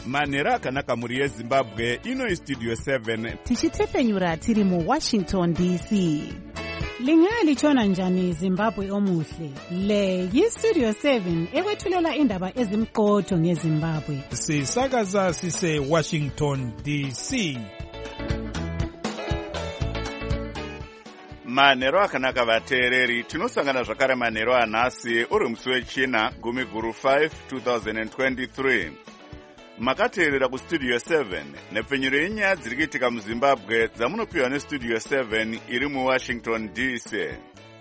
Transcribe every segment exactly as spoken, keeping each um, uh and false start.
manhero akanaka muri yezimbabwe. Ino istudio seven tichitepfenyura tiri muwashington D C. Lingalitshona njani Zimbabwe omuhle? Le yistudio seven ekwethulela indaba ezimqotho ngeZimbabwe. Sisakaza sise Washington D C. manhero akanaka vateereri, tinosangana zvakare manhero anhasi uri musi wechina gumi guru five twenty twenty-three. Makateerera kustudio seven nepfenyuro yenyaya dziri kuitika muZimbabwe dzamunopiwa nestudio seven iri muWashington D C.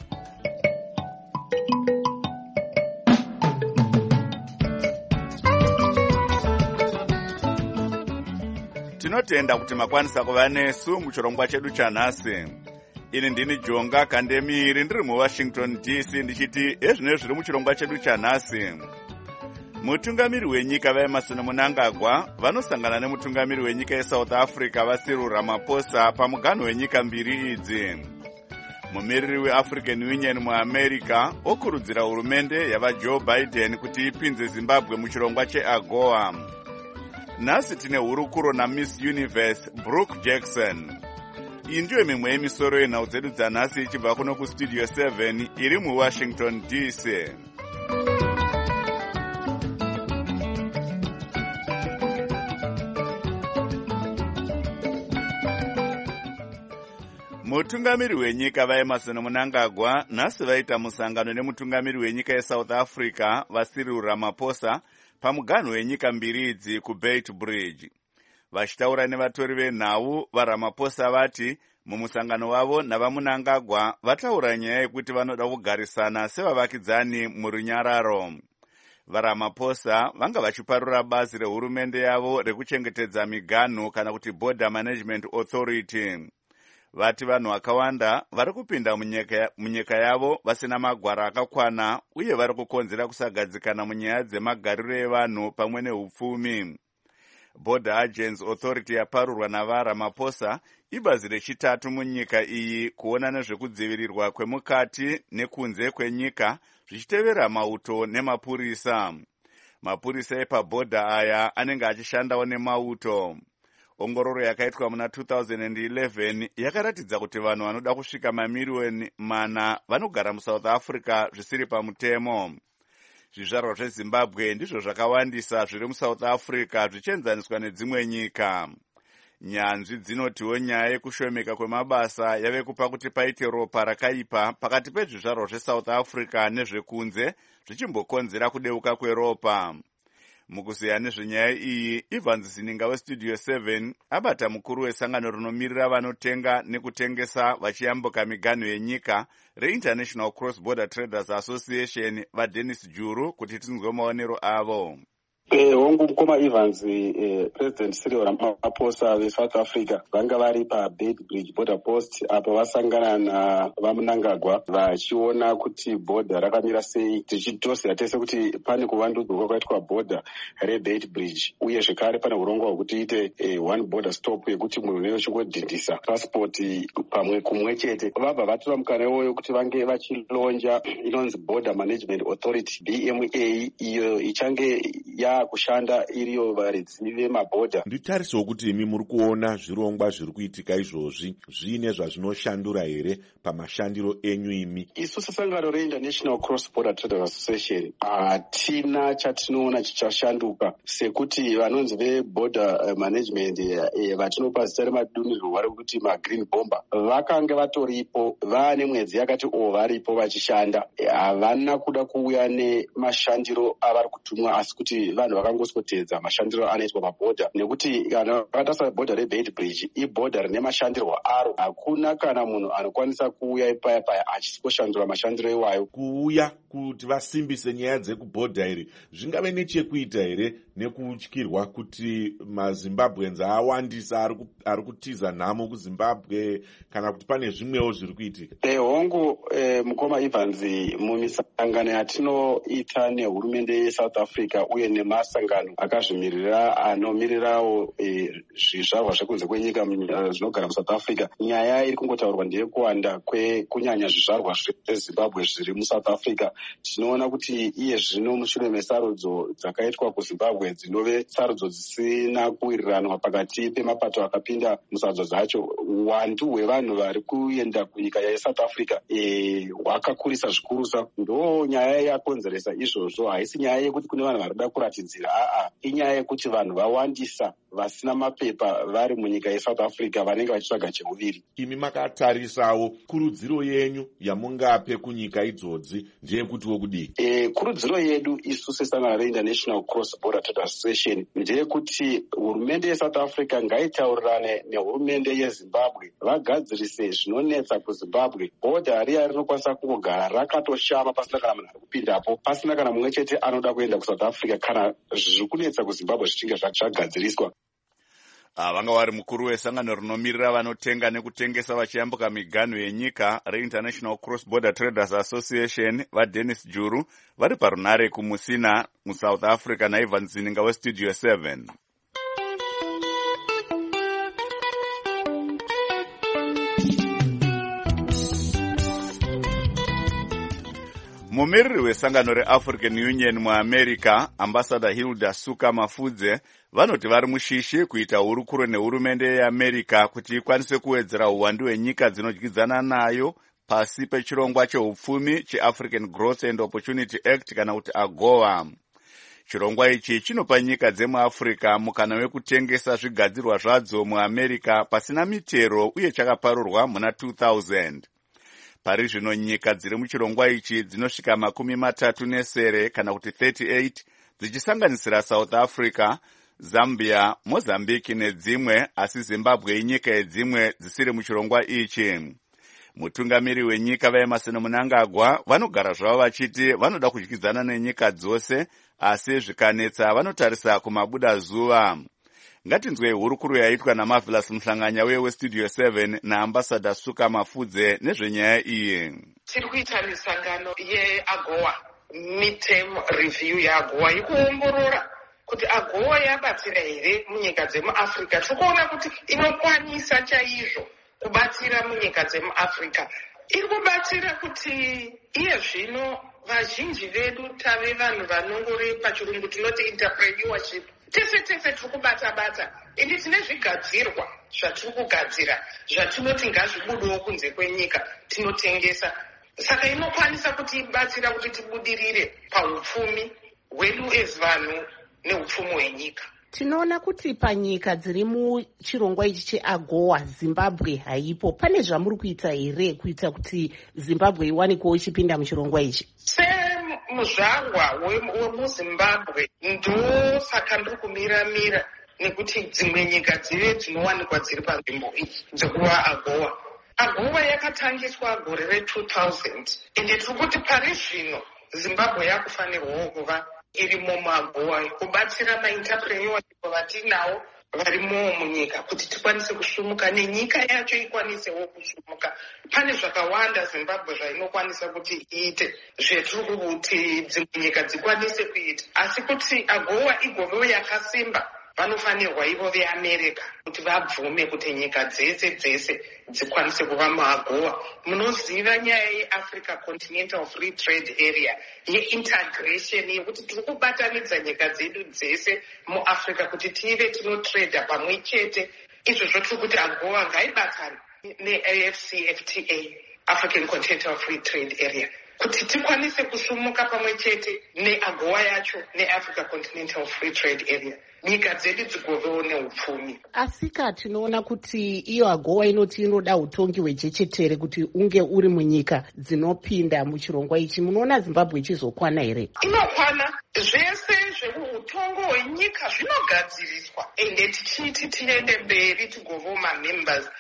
Tinotenda kuti makwanisa kuva nesu muchirongwa chedu chanhasi. Ini ndini Jonga Kandemiri ndiri muWashington D C ndichiti ezvino zviri muchirongwa chedu chanhasi. Mutungamiri wenyika vaEmmerson Mnangagwa vanosangana nemutungamiri wenyika yeSouth Africa vaCyril Ramaphosa pamuganho wenyika mbiri idzi. Mumiriri weAfrican Union muAmerica okurudzira hurumende yavaJoe Biden kuti ipinze Zimbabwe muchirongwa cheAGOA. Nhasi tine hurukuro naMiss Universe Brooke Jackson. Iyi ndiyo mimwe yemisoro yenhau dzedu dzanhasi ichibva kuno kustudio seven iri muWashington D C. Mutungamiri wenyika vaEmmerson Mnangagwa nhasi vaita musangano nemutungamiri wenyika yeSouth Africa vaCyril Ramaphosa pamuganho wenyika mbiri idzi kuBeitbridge. Vachitaura nevatori venhau vaRamaphosa vati mumusangano wavo navaMnangagwa vataura nyaya yekuti vanoda kugarisana sevavakidzani murunyararo. VaRamaphosa vanga vachiparura bazi rehurumende yavo rekuchengetedza miganhu kana kuti Border Management Authority. Vati vanhu vakawanda vari kupinda munyika, munyika yavo vasina magwara akakwana uye vari kukonzera kusagadzikana munyaya dzemagariro evanhu pamwe neupfumi. Border Agents Authority yaparurwa navaRamaphosa ibazi rechitatu munyika iyi kuona nezvekudzivirirwa kwemukati nekunze kwenyika zvichitevera mauto nemapurisa. Mapurisa epabhodha aya anenge achishandawo nemauto. Ongororo yakaitwa muna two thousand eleven yakaratidza kuti vanhu vanoda kusvika mamiliyoni mana vanogara muSouth Africa zvisiri pamutemo. Zvizvarwa zveZimbabwe ndizvo zvakawandisa zviri muSouth Africa zvichienzaniswa nedzimwe nyika. Nyanzvi dzinotiwo nyaya yekushomeka kwemabasa yave kupa kuti paite ropa rakaipa pakati pezvizvarwa zveSouth Africa nezvekunze zvichimbokonzera kudeuka kweropa. Mukuziya nezvenyaya iyi, Evans Zininga westudio seven abata mukuru wesangano rinomirira vanotenga nekutengesa vachiyambuka miganho yenyika reInternational Cross Border Traders Association vaDennis Juru kuti tinzwe maonero avo. Eh, hongu mukoma Evans, eh, President Cyril Ramaphosa veSouth Africa vanga vari paBeitbridge border post apo vasangana navaMnangagwa vachiona kuti border rakamira sei, tichitosira tese kuti pane kuvandudzwa kwakaitwa border reBeitbridge uye zvekare pane urongwa hwekuti ite eh, one border stop yekuti munhu unenge uchingodhindisa passport pamwe kumwe chete. Vabva vatora mukana iwoyo kuti vange vachilonja inonzi Border Management Authority B M A iyo ichange ya kushanda iriyo varidzi vemabhodha. Nditariso kuti imi muri kuona zvirongwa zviri kuitika izvozvi zviine zvazvinoshandura here pamashandiro enyu imi? Isu sesangano reInternational Cross Border Traders Association hatina chatinoona chichashanduka sekuti vanonzi veborder management vatinopa zita remadunhurwa vari kuti magreen bomber vakanga vatoripo vaane mwedzi yakati o varipo vachishanda. Havana kuda kuuya nemashandiro avari kutumwa asi kuti vanhu vakangoswotedza mashandiro anoitwa pabhodha nekuti kana vakatasa bhodha reBeitbridge ibhodha rine mashandiro aro. Hakuna kana munhu anokwanisa kuuya ipaya paya achisoshandura mashandiro iwayo. Kuuya kuti vasimbise nyaya dzekubhodha iri zvingave nechekuita here nekutyirwa kuti maZimbabweans awandisa ari kutiza nhamo kuZimbabwe kana kuti pane zvimwewo zviri kuitika? Eh, hongu eh, mukoma Evans, mumisangano yatinoita nehurumende yeSouth Africa uye nemasangano akazvimirira anomirirawo eh, zvizvarwa zvekunze kwenyika zvinogara muSouth Africa, nyaya iri kungotaurwa ndeyekuwanda kwekunyanya zvizvarwa zveZimbabwe zviri muSouth Africa. Tinoona kuti iye zvino mushure mesarudzo dzakaitwa kuZimbabwe dzimwe dzinove sarudzo dzisina kuwiriranwa pakati pemapato akapinda musarudzo dzacho. Uwandu hwevanhu vari kuenda kunyika yeSouth Africa hwakakurisa zvikurusa. Ndo nyaya yakonzeresa izvozvo. Haisi nyaya yekuti kune vanhu varikuda kuratidzira, aa, inyaya yekuti vanhu vawandisa vasina mapepa vari munyika yeSouth Africa vanenge vachitsvaga cheuviri. Imi makatarisawo kurudziro yenyu yamungape kunyika idzodzi ndeyekutiwo kudii? E, kurudziro yedu isu sesangano reInternational Cross Border Trade Association ndeyekuti hurumende yeSouth Africa ngaitaurirane nehurumende yeZimbabwe vagadzirise zvinonetsa kuZimbabwe. Bhodha riya rinokwanisa kungogara rakatoshama pasina kana munhu ari kupindapo, pasina kana mumwe chete anoda kuenda kuSouth Africa kana zviri kunetsa kuZimbabwe zvichinge zvagadziriswa. Vanga vari mukuru wesangano rinomirira vanotenga nekutengesa vachiyambuka miganhu yenyika reInternational Cross Border Traders Association vaDennis Juru vari parunare kumusina muSouth Africa naIvan Zininga weStudio seven. Mumiriri wesangano reAfrican Union muAmerica, Ambassador Hilda Suka Mafudze, vanoti vari mushishi kuita hurukuro nehurumende yeAmerica kuti ikwanise kuwedzera uwandu hwenyika dzinodyidzana nayo pasi pechirongwa cheupfumi cheAfrican Growth and Opportunity Act kana kuti AGOA. Chirongwa ichi chinopa nyika dzemuAfrica mukana wekutengesa zvigadzirwa zvadzo muAmerica pasina mitero uye chakaparurwa muna two thousand. Pari zvino nyika dziri muchirongwa ichi dzinosvika makumi matatu nesere kana kuti thirty-eight dzichisanganisira South Africa, Zambia, Mozambique nedzimwe, asi Zimbabwe inyika yedzimwe dzisiri muchirongwa ichi. Mutungamiri wenyika vaEmmerson Mnangagwa vanogara zvavo vachiti vanoda kudyidzana nenyika dzose, asi zvikanetsa vanotarisa kumabuda zuva. Ngatinzwe hurukuro yaitwa naMarvelous Mhlanganya weStudio seven naAmbassador Suka Mafudze nezvenyaya iyi. Tiri kuita misangano yeAGOA, midterm review yaAGOA ikuongorora kuti AGOA yabatsira here munyika dzemuAfrica. Tikuona kuti inokwanisa chaizvo kubatsira munyika dzemuAfrica. Iri kubatsira kuti iye zvino vazhinji vedu tave vanhu vanongori pachirungu tinoti entrepreneurship. Tese tese tiri kubata-bata, indi tine zvigadzirwa zvatiri kugadzira zvatinoti ngazvibudewo kunze kwenyika tinotengesa. Saka inokwanisa kuti ibatsira kuti tibudirire paupfumi hwedu as vanhu neupfumi hwenyika. Tinoona kuti panyika dziri muchirongwa ichi cheAGOA Zimbabwe haipo. Pane zvamuri kuita here kuita kuti Zimbabwe iwanikewo ichipinda muchirongwa ichi? Muzvarwa wemuZimbabwe ndo saka ndiri kumira-mira nekuti dzimwe nyika dzive dzinowanikwa dziri panzvimbo iyi dzekuva AGOA. AGOA yakatangiswa gore re-two thousand ende tiri kuti pari zvino Zimbabwe yakufanirwawo kuva irimo muAGOA kubatsira mainterpreneurship vatinawo varimo munyika kuti tikwanise kusumuka nenyika yacho ikwanisewo kusumuka. Pane zvakawanda Zimbabwe zvainokwanisa kuti iite zvetiri kuti dzimwe nyika dzikwanise kuita, asi kuti AGOA igovewo yakasimba vanofanirwa ivo veAmerica kuti vabvume kuti nyika dzese dzese dzikwanise kuva muAGOA. Munoziva nyaya yeAfrica Continental Free Trade Area yeintegration yekuti tiri kubatanidza nyika dzedu dzese muAfrica kuti tive tinotrada pamwe chete. Izvozvo tiri kuti AGOA ngaibatane neA F C F T A, African Continental Free Trade Area, kuti tikwanise kusumuka pamwe chete neAGOA yacho neAfrica Continental Free Trade Area, nyika dzedu dzigovewo neupfumi. Asika tinoona kuti iyo AGOA inoti inoda utongi hwejechetere kuti unge uri munyika dzinopinda muchirongwa ichi. Munoona Zimbabwe ichizokwana here? Inokwana. Zvese zveutongo hwenyika zvinogadziriswa ende tichiti tiende mberi tigovewo mamembers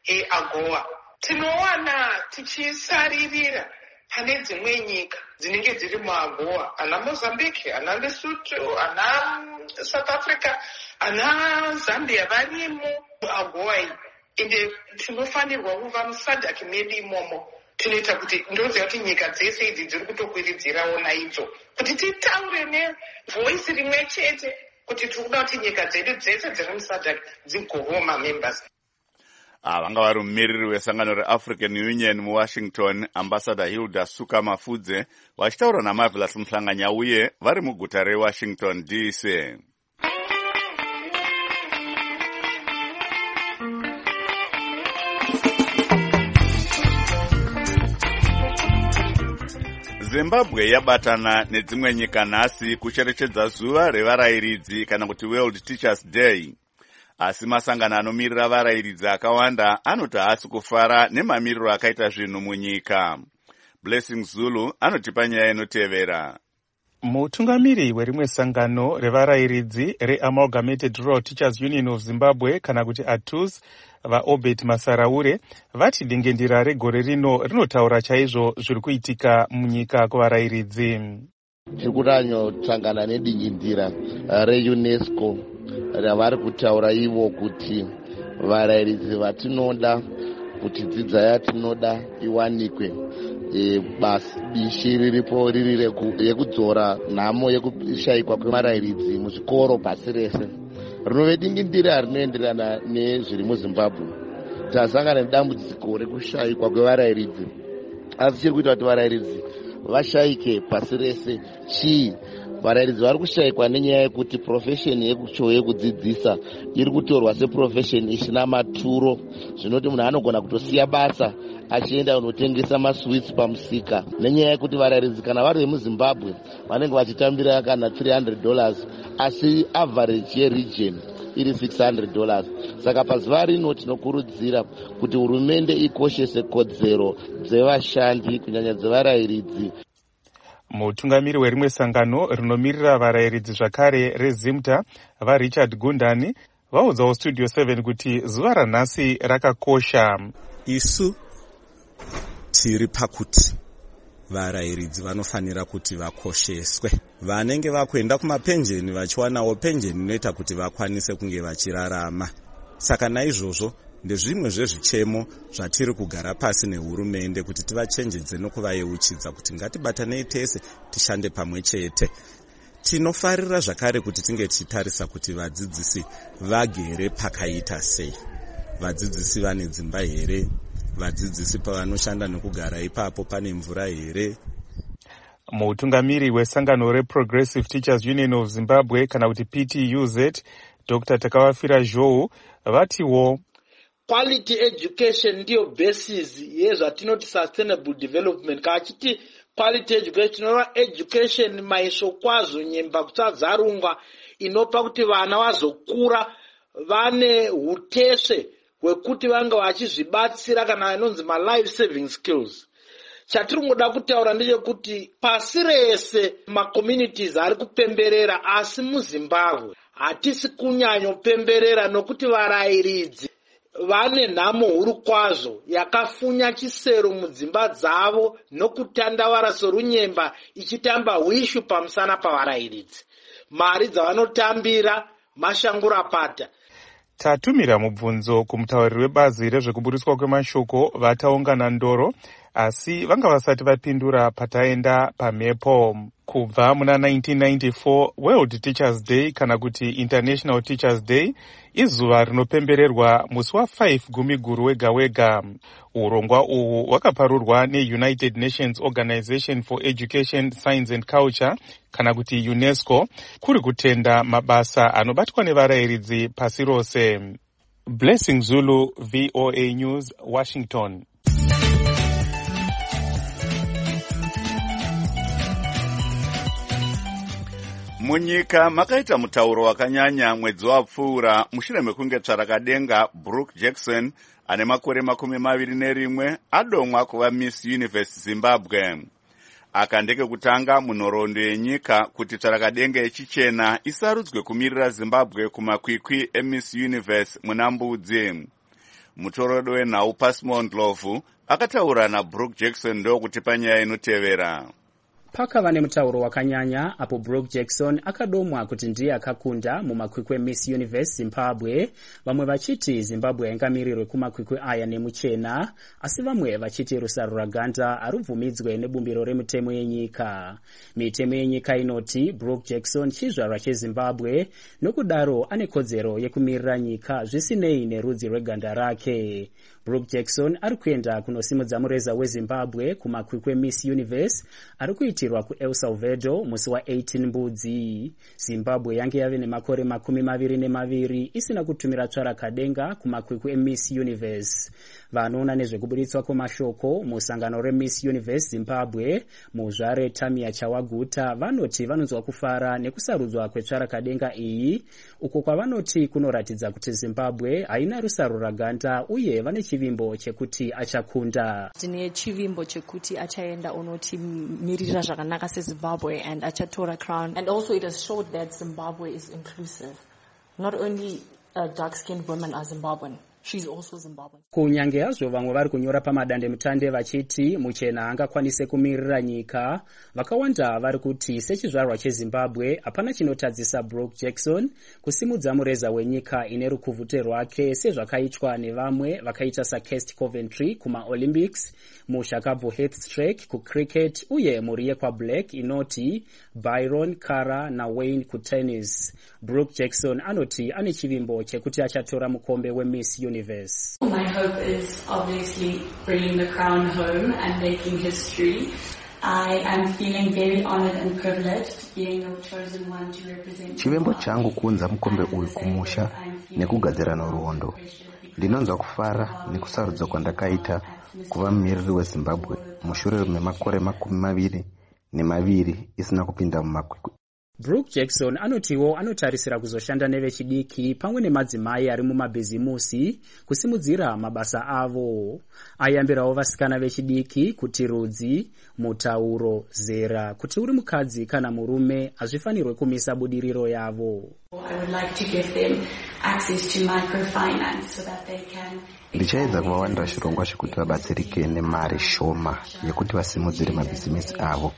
eAGOA. Tinowana tichisaririra pane dzimwe nyika dzinenge dziri muAGOA, ana Mozambique, ana Lesotho, ana South Africa, ana Zambia varimo muAGOA iyi. Ende tinofanirwa kuva musadhaki medu imomo. Tinoita kuti ndoziva kuti nyika dzese idzi dziri kutokwiridzirawo naidzo kuti titaure nevoisi rimwe chete kuti tiri kuda kuti nyika dzedu dzese dziri musadhaki dzigovewo mamembers. Vanga vari mumiriri wesangano reAfrican Union muWashington, Ambassador Hilda Suka Mafudze, vachitaura naMarvelous Mhlanganya uye vari muguta reWashington D C. Zimbabwe yabatana nedzimwe nyika nhasi kucherechedza zuva revarairidzi kana kuti World Teachers Day. Asi masangano anomirira varairidzi akawanda anoti haasi kufara nemamiriro akaita zvinhu munyika. Blessing Zulu anotipa nyaya inotevera. Mutungamiri werimwe sangano revarairidzi reAmalgamated Rural Teachers Union of Zimbabwe kana kuti A T U S vaObert Masaraure vati dingendira regore rino rinotaura chaizvo zviri kuitika munyika kuvarairidzi. Tiri kutanyotangana nedingendira reUNESCO ravari kutaura ivo kuti varairidzi vatinoda kuti dzidza yatinoda iwanikwe. E, basi bishi riripo riri yekudzora nhamo yekushayikwa kwevarairidzi muzvikoro pasi rese. Rinove dingindira rinoenderana nezviri muZimbabwe. Tasangana nedambudziko rekushayikwa kwevarairidzi. Asi chiri kuita kuti varairidzi vashayike pasi rese chii? Varairidzi vari kushayikwa nenyaya yekuti profession yekucho yekudzidzisa iri kutorwa seprofession isina maturo, zvinoti munhu anogona kutosiya basa achienda kunotengesa maswits pamusika. Nenyaya yekuti varairidzi kana vari vemuZimbabwe vanenge vachitambira kana three hundred dollars asi average yeregion iri six hundred dollars. Saka pazuva rino tinokurudzira kuti hurumende ikoshese kodzero dzevashandi kunyanya dzevarairidzi. Mutungamiri werimwe sangano rinomirira varairidzi zvakare reZimta vaRichard Gundani vaudzawo Studio seven kuti zuva ranhasi rakakosha. Isu tiri pakuti varairidzi vanofanira kuti vakosheswe. Vanenge vakuenda kumapenjeni vachiwanawo penjeni inoita kuti vakwanise kunge vachirarama. Saka naizvozvo ndezvimwe zvezvichemo zvatiri kugara pasi nehurumende kuti tivachenjedze nokuvayeuchidza kuti ngatibatanei tese tishande pamwe chete. Tinofarira zvakare kuti tinge tichitarisa kuti vadzidzisi vagere pakaita sei. Vadzidzisi vane dzimba here? Vadzidzisi pavanoshanda nokugara ipapo pane mvura here? Mutungamiri wesangano reProgressive Teachers Union of Zimbabwe kana kuti P T U Z Doctor Takawafira Zhou vatiwo quality education ndiyo basis yezvatinoti sustainable development. Kachiti quality education inova education maisho kwazvo nyemba kusadzarungwa inopa kuti vana vazokura vane huteshe hwekuti vanga vachizvibatsira kana inonzi ma life saving skills. Chatiri ngoda kutaura ndechekuti pasi rese macommunities ari kupemberera, asi muZimbabwe hatisi kunyanyopemberera nokuti varairidzi vane nhamo huru kwazvo yakafunya chisero mudzimba dzavo nokutandavara sorunyemba ichitamba hwishu pamusana pavarairidzi. Mari dzavanotambira mashangurapata. Tatumira mubvunzo kumutauriri webazi rezvekuburiswa kwemashoko vataungana Ndoro, asi vanga vasati vapindura pataenda pamhepo. Kubva muna nineteen ninety-four World Teachers Day kana kuti International Teachers Day izuva rinopembererwa musi wa5 gumiguru wega wega. Urongwa uhu hwakaparurwa neUnited Nations Organization for Education, Science and Culture kana kuti UNESCO kuri kutenda mabasa anobatwa nevarairidzi pasi rose. Blessing Zulu, V O A News, Washington. Munyika makaita mutauro wakanyanya mwedzi wapfuura mushure mekunge tsvarakadenga Brooke Jackson ane makore makumi maviri nerimwe adomwa kuva Miss Universe Zimbabwe. Aka ndekekutanga munhoroondo yenyika kuti tsvarakadenga yechichena isarudzwe kumirira Zimbabwe kumakwikwi eMiss Universe muna Mbudzi. Mutorodo wenhau Pasmo Ndlovu akataura naBrooke Jackson ndokutipa nyaya inotevera. Pakava nemutauro wakanyanya apo Brooke Jackson akadomwa kuti ndiye akakunda mumakwikwi Miss Universe Zimbabwe, vamwe vachiti Zimbabwe yaingamirirwe kumakwikwi aya nemuchena, asi vamwe vachiti rusaro raganda arubvumidzwe nebumbiro remutemo yenyika. Mitemo yenyika inoti Brooke Jackson chizvarwa cheZimbabwe, nokudaro ane kodzero yekumirira nyika zvisinei nerudzi rweganda rake. Brooke Jackson ari kuenda kunosimudza mureza weZimbabwe kumakwikwi Miss Universe ari kuitirwa kuEl Salvador musi wa18 Mbudzi. Zimbabwe yange yave nemakore makumi maviri nemaviri isina kutumira tsvarakadenga kumakwikwi eMiss Universe. vanoona nezvekuburitswa kwemashoko musangano reMiss Universe Zimbabwe muzvare Tamia Chawaguta vanoti vanonzwa kufara nekusarudzwa kwetsvarakadenga iyi, uko kwavanoti kunoratidza kuti Zimbabwe haina rusaro raganda uye vane chivimbo chekuti achakunda. Tine chivimbo chekuti achaenda unotimirira zvakanaka seZimbabwe and achatora crown. And also it has showed that Zimbabwe is inclusive. Not only uh, dark-skinned women are Zimbabwean. She's also Zimbabwean. Kunyange hazvo vamwe vari kunyora pamadande mutande vachiti muchena angakwanise kumirira nyika, vakawanda vari kuti sechizvarwa cheZimbabwe hapana chinotadzisa Brooke Jackson kusimudza mureza wenyika ine rukuvute rwake sezvakaitwa nevamwe vakaita saKest Coventry kumaOlympics, muShakabvu Heathstrake kucricket uye mhuri yekwaBlack inoti Byron Kara naWayne kutennis. Brooke Jackson anoti ane chivimbo chekuti achatora mukombe weMiss Universe. My hope is obviously bringing the crown home and making history. I am feeling very honored and privileged being the chosen one to represent. Chivimbo changu kuunza mukombe uyu kumusha nekugadzira noruondo. Ndinonzwa kufara nekusarudzwa kwandakaita kuva mumiriri weZimbabwe mushure memakore makumi maviri nemaviri isina kupinda mumakwikwi. Brooke Jackson anotiwo anotarisira kuzoshanda nevechidiki pamwe nemadzimai ari mumabhizimusi kusimudzira mabasa avo. Ayambirawo vasikana vechidiki kuti rudzi, mutauro, zera, kuti uri mukadzi kana murume hazvifanirwe kumisa budiriro yavo. I would like to give them access to microfinance so that they can. Ndichaedza kuvawanira chirongwa chekuti vabatsirike nemari shoma yekuti vasimudzire mabhizimisi avo.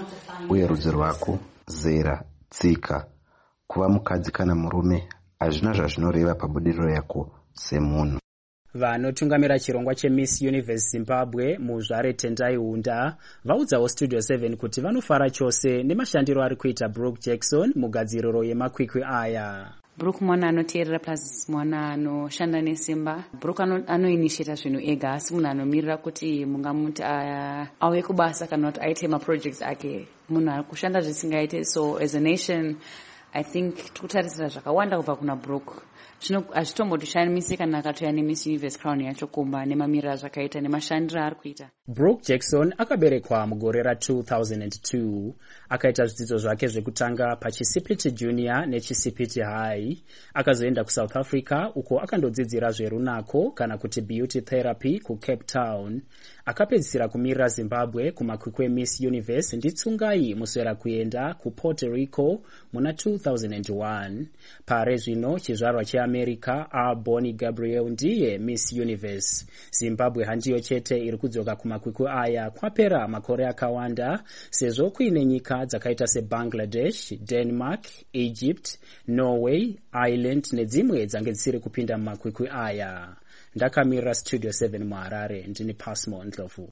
Uye rudzi rwako, zera, tsika, kuva mukadzi kana murume hazvina zvazvinoreva pabudiriro yako semunhu. Vanotungamira chirongwa cheMiss Universe Zimbabwe muzvare Tendai Hunda vaudzawo Studio seven kuti vanofara chose nemashandiro ari kuita Brooke Jackson mugadziriro yemakwikwi aya. Brooke mwana anoteerera plus mwana anoshanda nesimba. Brooke anoinitiata zvinhu ega asi munhu anomirira kuti mungamuti auye kubasa kana kuti aite maprojects ake. Munhu ari kushanda zvisingaite. So as a nation I think tikutarisira zvakawanda kubva kuna Brooke. Zvino hazvitomboti shamise kana akatoya neMiss Universe crown yacho kumba nemamirira zvakaita nemashandiro ari kuita. Brooke Jackson akaberekwa mugore ra two thousand two. Akaita zvidzidzo zvake zvekutanga paChisipiti Junior neChisipiti High. Akazoenda kuSouth Africa uko akandodzidzira zverunako kana kuti beauty therapy kuCape Town. Akapedzisira kumirira Zimbabwe kumakwikwi Miss Universe nditsungai muswera kuenda kuPuerto Rico muna two thousand one. Pare zvino chizvarwa cheAmerica aBonnie Gabriel ndiye Miss Universe. Zimbabwe handiyo chete iri kudzoka kumakwikwi aya kwapera makore akawanda sezvo kuine nyika dzakaita seBangladesh, Denmark, Egypt, Norway, Ireland nedzimwe dzange dzisiri kupinda mumakwikwi aya. Ndakamirira Studio seven muHarare ndini Pasmo Ndlovu.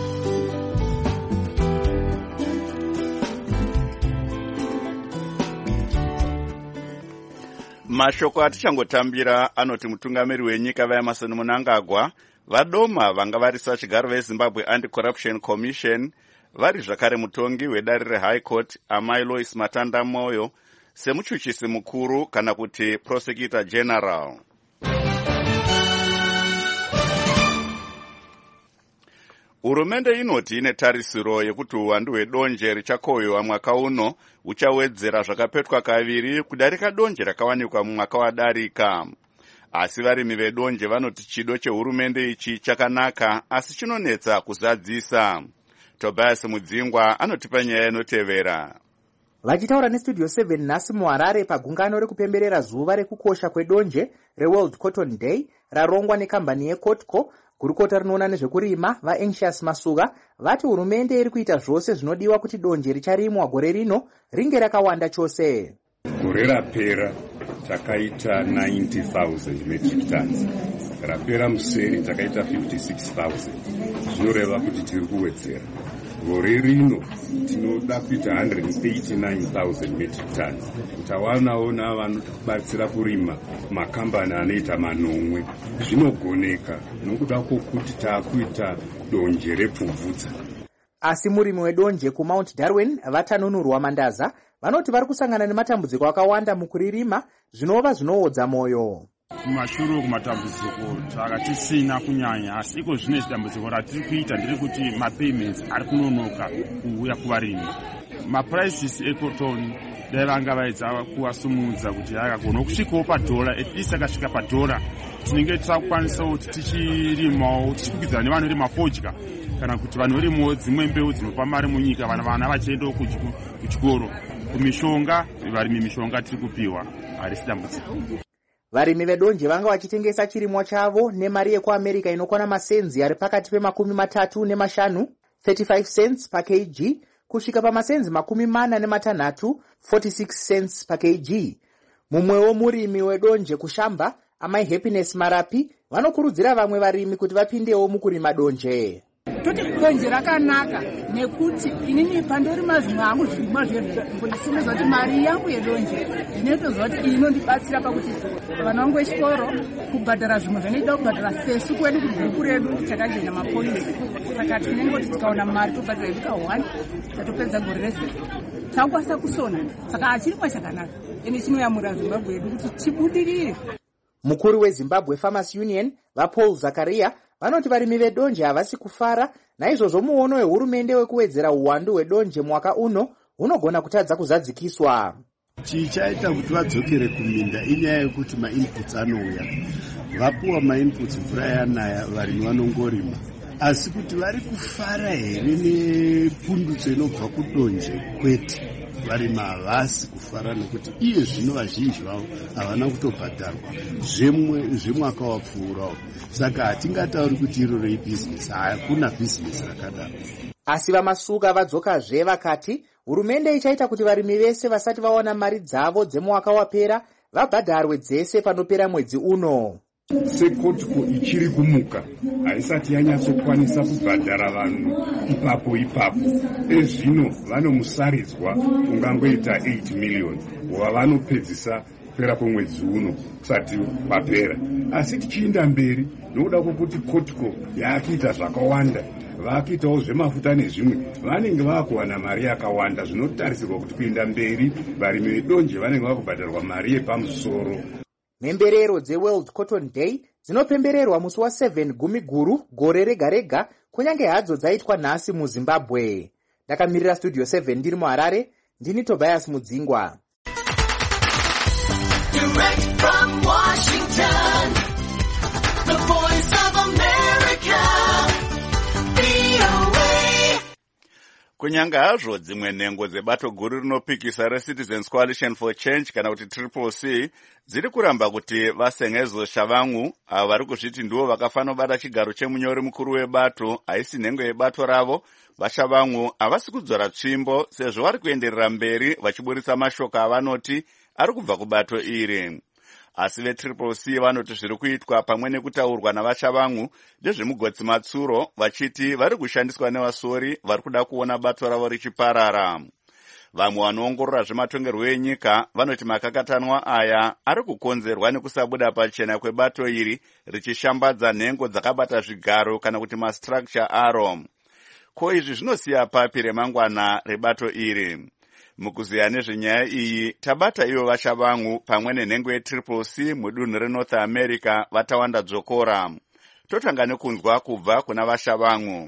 Mashoko atichangotambira anoti mutungamiri wenyika vaEmmerson Mnangagwa vadoma vanga varisa chigaro veZimbabwe Anti-Corruption Commission vari zvakare mutongi wedare reHigh Court Amai Lois Matanda Moyo semuchuchisi mukuru kana kuti Prosecutor General. Hurumende inoti ine tarisiro yekuti uwandu hwedonje richakohwewa mwaka uno uchawedzera zvakapetwa kaviri kudarika donje rakawanikwa mumwaka wadarika. Asi varimi vedonje vanoti chido chehurumende ichi chakanaka asi chinonetsa kuzadzisa. Tobias Mudzingwa anotipa nyaya inotevera. Vachitaura neStudio seven nhasi muHarare pagungano rekupemberera zuva rekukosha kwedonje reWorld Cotton Day rarongwa nekambani yeCotco, gurukota rinoona nezvekurima vaAnxious Masuga vati hurumende iri kuita zvose zvinodiwa kuti donje richarimwa gore rino ringe rakawanda chose. Gore rapera takaita ninety thousand metric tons. Rapera museri takaita fifty-six thousand. Zvinoreva kuti tiri kuwedzera. Gore rino tinoda kuita one hundred eighty-nine thousand metric tons. Tawanawo navanobatsira kurima makambani anoita manomwe. Zvinogoneka nokuda kwokuti taakuita donje repfubvudza. Asi murimi wedonje kuMount Darwin vatanunurwa Mandaza vanoti vari kusangana nematambudziko akawanda mukuririma zvinova zvinoodza moyo. kumashure kumatambudziko saka tisina kunyanya, asi iko zvine dambudziko ratiri kuita ndiri kuti mapayments ari kunonoka kuuya kuvarimi. Maprices ecotton dai vanga vaidza kuwasumudza kuti akagona kusvikawo padhora, at least akasvika padhora tinenge tisakukwanisa kuti tichirimawo tichikwidzana nevanorima fodya kana kuti vanorimawo dzimwe mbeu dzinopa mari munyika, vana vana vachiendawo kuchikoro. Kumishonga, varimi mishonga tiri kupiwa harisi dambudziko. Varimi vedonje vanga vachitengesa chirimwa chavo nemari yekuAmerica inokwana masenzi ari pakati pemakumi matatu nemashanu thirty-five cents per kg kusvika pamasenzi makumi mana nematanhatu forty-six cents per kg. Mumwewo murimi wedonje kushamba, Amai Happiness Marapi, vanokurudzira vamwe varimi kuti vapindewo mukurima donje. Toti donje rakanaka nekuti inini pandorima zvimwe hangu zvirimwa zvendisime zoti mari yangu yedonje ndinotozwa kuti inondibatsira pakuti vana vangu vechikoro kubhadhara zvimwe zvanoida kubhadhara sesu kwedu kubhuku redu takajena mapolisi. Saka tinenge kuti tikaona mari tobhadhara ivika one tatopedza gore rese takukwanisa kusona. Saka hachirimwa chakanaka ende chinoyamura Zimbabwe yedu kuti chibudirire. Mukuru weZimbabwe Farmers Union vaPaul Zakaria vanoti varimi vedonje havasi kufara, naizvozvo muono wehurumende wekuwedzera uwandu hwedonje mwaka uno hunogona kutadza kuzadzikiswa. Chichaita kuti vadzokere kuminda inyaya yekuti mainputs anouya. Vapuwa mainputs mvura yanaya varimi vanongorima. Asi kuti vari kufara here nepundutso inobva kudonje kwete. Varimi havasi kufara nekuti iye zvino vazhinji vavo havana kutobhadharwa zvemwaka wapfuurawo. Saka hatingatauri kuti iro rei business, hakuna business rakadaro. Asi vamasuka vadzokazve vakati hurumende ichaita kuti varimi vese vasati vaona mari dzavo dzemwaka wapera vabhadharwe dzese panopera mwedzi uno. Sekotiko ichiri kumuka haisati yanyatsokwanisa kubhadhara vanhu ipapo ipapo, ezvino vanomusaridzwa ungangoita eight million wavanopedzisa kupera kwemwedzi uno kusati kwapera. Asi tichienda mberi nokuda kwokuti Kotiko yakuita zvakawanda, vakuitawo zvemafuta nezvimwe, vanenge vakuwana mari yakawanda, zvinotarisirwa kuti kuenda mberi varimi vedonje vanenge vakubhadharwa mari yepamusoro. Mhemberero dzeWorld Cotton Day dzinopembererwa musi wa7 Gumiguru gore rega rega, kunyange hadzo dzaitwa nhasi muZimbabwe. Ndakamirira Studio seven ndiri muHarare, ndini Tobias Mudzingwa. Direct from Washington, the voice of America, V O A. Kunyanga hazvo dzimwe nhengo dzebato guru rinopikisa reCitizens Coalition for Change kana kuti Triple C dziri kuramba kuti vasengezo Shavangu avo vari kuzviti ndivo vakafanira kubata chigaro chemunyori mukuru webato haisi nhengo yebato ravo. VaShavangu havasi kudzora tsvimbo sezvo vari kuenderera mberi vachiburitsa mashoko avanoti ari kubva kubato iri. Asi veTriple C vanoti zviri kuitwa pamwe nekutaurwa navaShavangu ndezvemugotsi matsuro, vachiti vari kushandiswa nevasori vari kuda kuona bato ravo richiparara. Vamwe vanoongorora zvematongerwo enyika vanoti makakatanwa aya ari kukonzerwa nekusabuda pachena kwebato iri richishambadza nhengo dzakabata zvigaro kana kuti mastructure aro. Ko izvi zvinosiya papi remangwana rebato iri? Mukuziya nezvenyaya iyi tabata ivo vaShavangu pamwe nenhengo yeTriple C mudunhu reNorth America vatawanda dzokora. Totanga nekunzwa kubva kuna vaShavangu.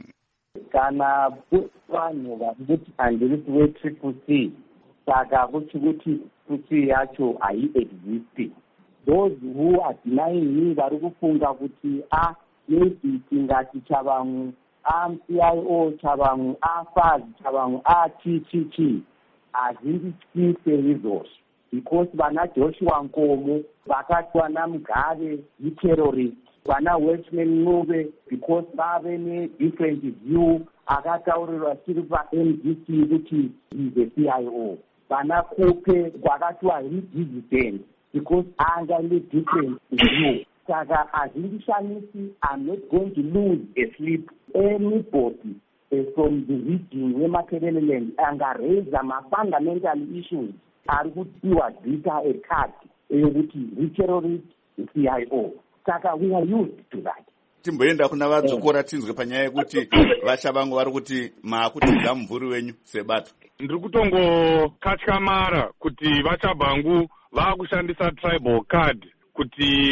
Kana vanhu vakuti handiri weTriple C saka kuti kuti kuti yacho haiexist. Those who are denying me vari kufunga kuti a maybe tingati Shavangu a M C I O Shavangu a F A Z Shavangu a T T T. Hazvindityise izvozvo because vana Joshua Nkomo vakati vana Mugabe iterrorist, vana Welshman Ncube because vave ne-different view akataurirwa chiri pa-M D C kuti is a C I O. Vana Kupe kwakatiwa re-dissident because anga ne-different view. Saka hazvindishamisi, I'm not going to lose a sleep. Anybody from the region weMakereleland angareza ma-fundamental issues ari kutiwa zita ekati eyokuti re-terrorist C I O. Saka we are used to that. Timboenda kuna vadzokora tinzwe panyaya yekuti vaShavangu vari kuti maakutidza mumvuri wenyu sebato. Ndiri kutongokatyamara kuti vaChabangu vakushandisa tribal card kuti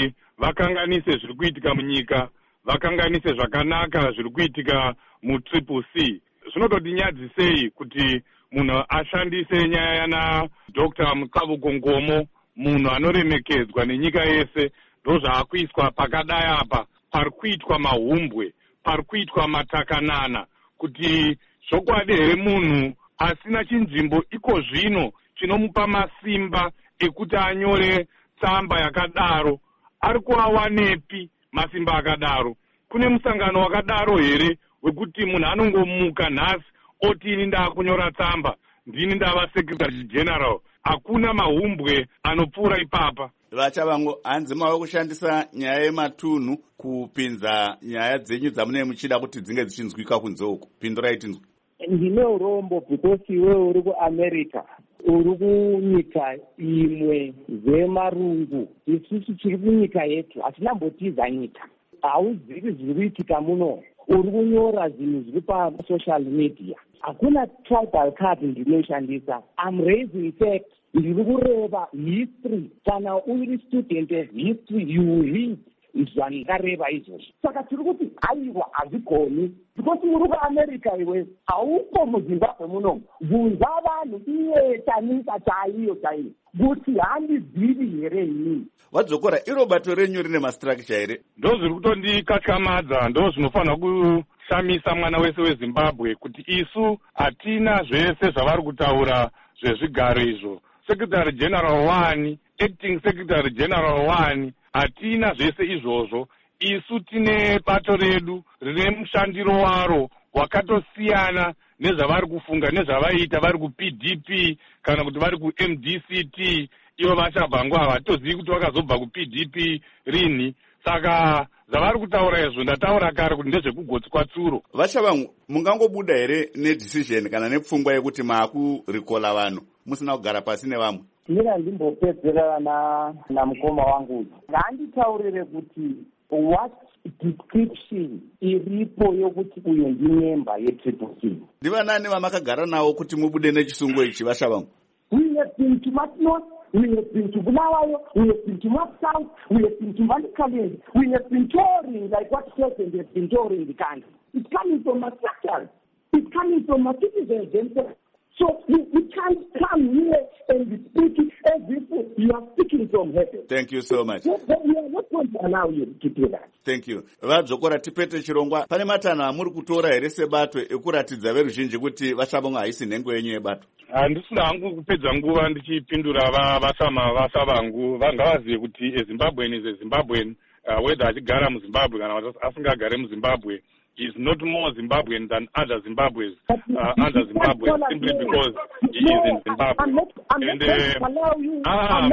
vakanganise zviri kuitika munyika, vakanganise zvakanaka zviri kuitika mutriple C. Zvinotodinyadzisei kuti munhu ashandise nyaya yana Doctor Mutsavuko Ngomo, munhu anoremekedzwa nenyika yese, ndozvaakuiswa pakadai apa, pari kuitwa mahumbwe, pari kuitwa matakanana, kuti zvokwadi here munhu asina chinzvimbo iko zvino chinomupa masimba ekuti anyore tsamba yakadaro, ari kuawanepi masimba akadaro? Kune musangano wakadaro here wekuti munhu anongomuka nhasi oti ini ndaakunyora tsamba, ndini ndava secretary general? Hakuna mahumbwe anopfuura ipapa. Vachavangu, hanzi mava kushandisa nyaya yematunhu kupinza nyaya dzenyu dzamune muchida kuti dzinge dzichinzwika kunze uku? Pindurai tinzwe. Ndine urombo because iwe uri kuAmerica, uri kunyika imwe zemarungu. Isusu tiri kunyika yetu, hatinambotiza nyika. Hauzivi zviri kuitika muno. Uri kunyora zvinhu zviri pasocial media. Hakuna tribal card ndinoshandisa. I'm raising facts. Ndiri kureva history. Kana uri student of history, you read zvandakareva izvozvo. Saka tiri kuti aiwa hazvigoni. Because uri kuAmerica iwe, hauko muZimbabwe muno. Bvunza vanhu iye chanika chaiyo chaiyo kuti handizivi here inini. Wadzokora, iro bato renyu rine mastructure here? Ndo zviri kutondikatyamadza, ndo zvinofanira kushamisa mwana wese weZimbabwe kuti isu hatina zvese zvavari kutaura zvezvigaro izvo. Secretary General one, Acting Secretary General one, hatina zvese izvozvo. Isu tine bato redu rine mushandiro waro wakatosiyana nezvavari kufunga, nezvavaita vari ku-P D P kana kuti vari ku-M D C T. Ivo Vashabvangu havatozivi kuti vakazobva ku-P D P rini. Saka zvavari kutaura izvo ndataura kare kuti ndezvekugotsi kwatsuro. Vashabvangu, mungangobuda here nedecision kana nepfungwa yekuti maakurikola vanhu musina kugara pasi nevamwe? Mira ndimbopedzera na namukoma wangu. Nganditaurire kuti what description iripo yokuti uyo ndimemba yetriple C. Ndiva nani vamakagara nawo kuti mubude nechisungo ichi, Vashabvangu? We have been to Matnos, we have been to Bulawayo, we have been to North South, we have been to Mandikali, we have been touring like what President has been touring the country. It's coming from a structure. It's coming from a citizens themselves. So we, we can't come here and be speaking as if you are speaking from heaven. Thank you so much. We are not going to allow you to do that. Thank you. Vadzokora tipete chirongwa. Pane matanho amuri kutora here sebato ekuratidza veruzhinji kuti Vashabvangu haisi nhengo yenyu yebato? Handisina hangu kupedza nguva ndichipindura vasama vasavangu. Vangavazive kuti eZimbabwean is eZimbabwean, uh, whether achigara muZimbabwe kana asingagare muZimbabwe. He is not more Zimbabwean than other Zimbabweans, uh, other Zimbabweans, simply because he is in Zimbabwe. I'm not, I'm and, not going to allow you. Ah,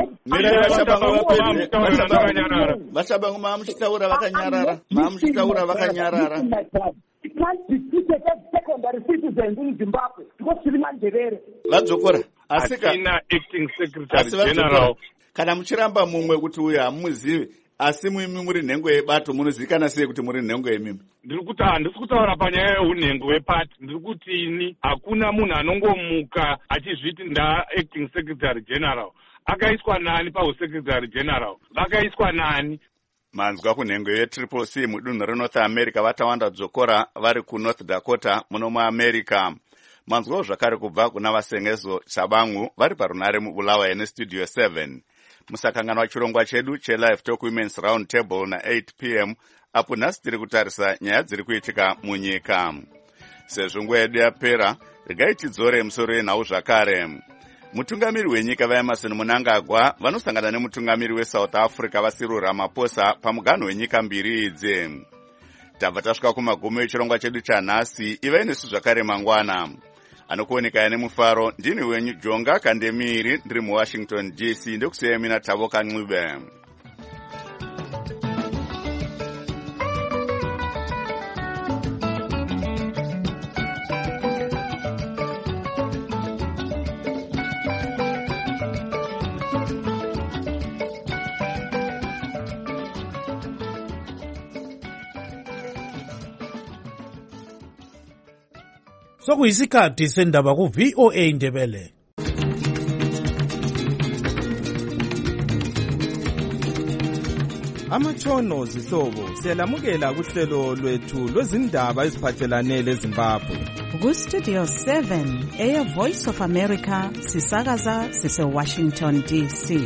Vashabvangu maamuchitaura vakanyarara. Maamuchitaura vakanyarara. You can't be treated as secondary citizens in Zimbabwe because you're not there. Vadzokora. Asika acting secretary general. Kana muchiramba mumwe kuti uyu hamuzivi, asi muimi muri nhengo yebato, munozivikanwa sei kuti muri nhengo yemimi? Ndiri kuti handisi kutaura panyaya yeunhengo wepati. Ndiri kuti ini hakuna munhu anongomuka achizviti nda acting secretary general. Akaiswa nani pausecretary general? Vakaiswa nani? Manzwa kunhengo yetriple C mudunhu reNorth America vatawanda dzokora vari kuNorth Dakota muno muAmerica. Manzwawo zvakare kubva kuna vasengezo Shabangu vari parunare muBulawayo nestudio seven. Musakanganwa chirongwa chedu cheLive Talk Women's Round Table na eight p m apo nhasi tiri kutarisa nyaya dziri kuitika munyika. Sezvo nguva yedu yapera, regai tidzore musoro yenhau zvakare. Mutungamiri wenyika vaEmmerson Mnangagwa vanosangana nemutungamiri weSouth Africa vaCyril Ramaphosa pamuganho wenyika mbiri idzi. Tabva tasvika kumagumo echirongwa chedu chanhasi. Ivai nesu zvakare mangwana. Anokuoneka nemufaro ndini wenyu Jonga Kandemiri ndiri muWashington D C ndokusiyai mina Tavoka Ncube. Sokuyisikhathi sendaba ku-V O A Ndebele. amatshono zihlobo siyalamukela kuhlelo lwethu lwezindaba eziphathelane leZimbabwe. Ku-Studio seven, Air Voice of America, sisakaza sise-Washington D C.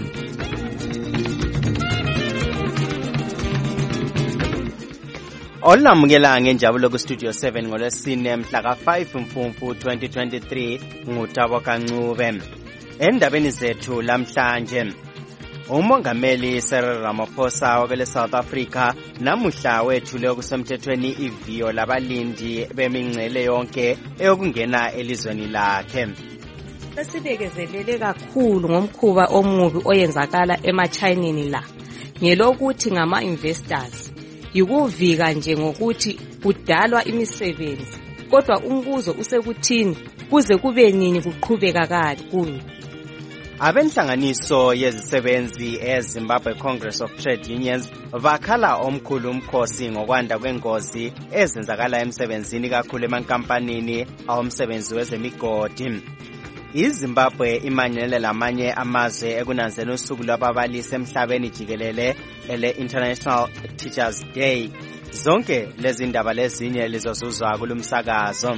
Olamukela ngenjabulo ku-Studio seven ngolwesine mhla ka five Mfumfu twenty twenty-three nguThabo Kancube. Endabeni zethu lamhlanje, uMongameli Cyril Ramaphosa wakele South Africa namuhla wethule okusemthethweni iviyo labalindi bemingcele yonke eyokungena elizweni lakhe. Sesibekezelele kakhulu ngomkhuba omubi oyenzakala emachinini la. Ngelokuthi ngama investors yikuvika nje ngokuthi kudalwa imisebenzi, kodwa umbuzo usekuthini kuze kube nini kuqhubeka kanje. Abenhlanganiso yezisebenzi eZimbabwe Congress of Trade Unions bakhala omkhulu umkhosi ngokwanda kwengozi ezenzakala emsebenzini kakhulu emankampanini awomsebenzi wezemigodi. iZimbabwe imanyelele lamanye amazwe ekunanzela usuku lwababalisi emhlabeni jikelele ele International Teachers Day. Zonke lezi ndaba lezinye lizozuzwa kulumsakazo.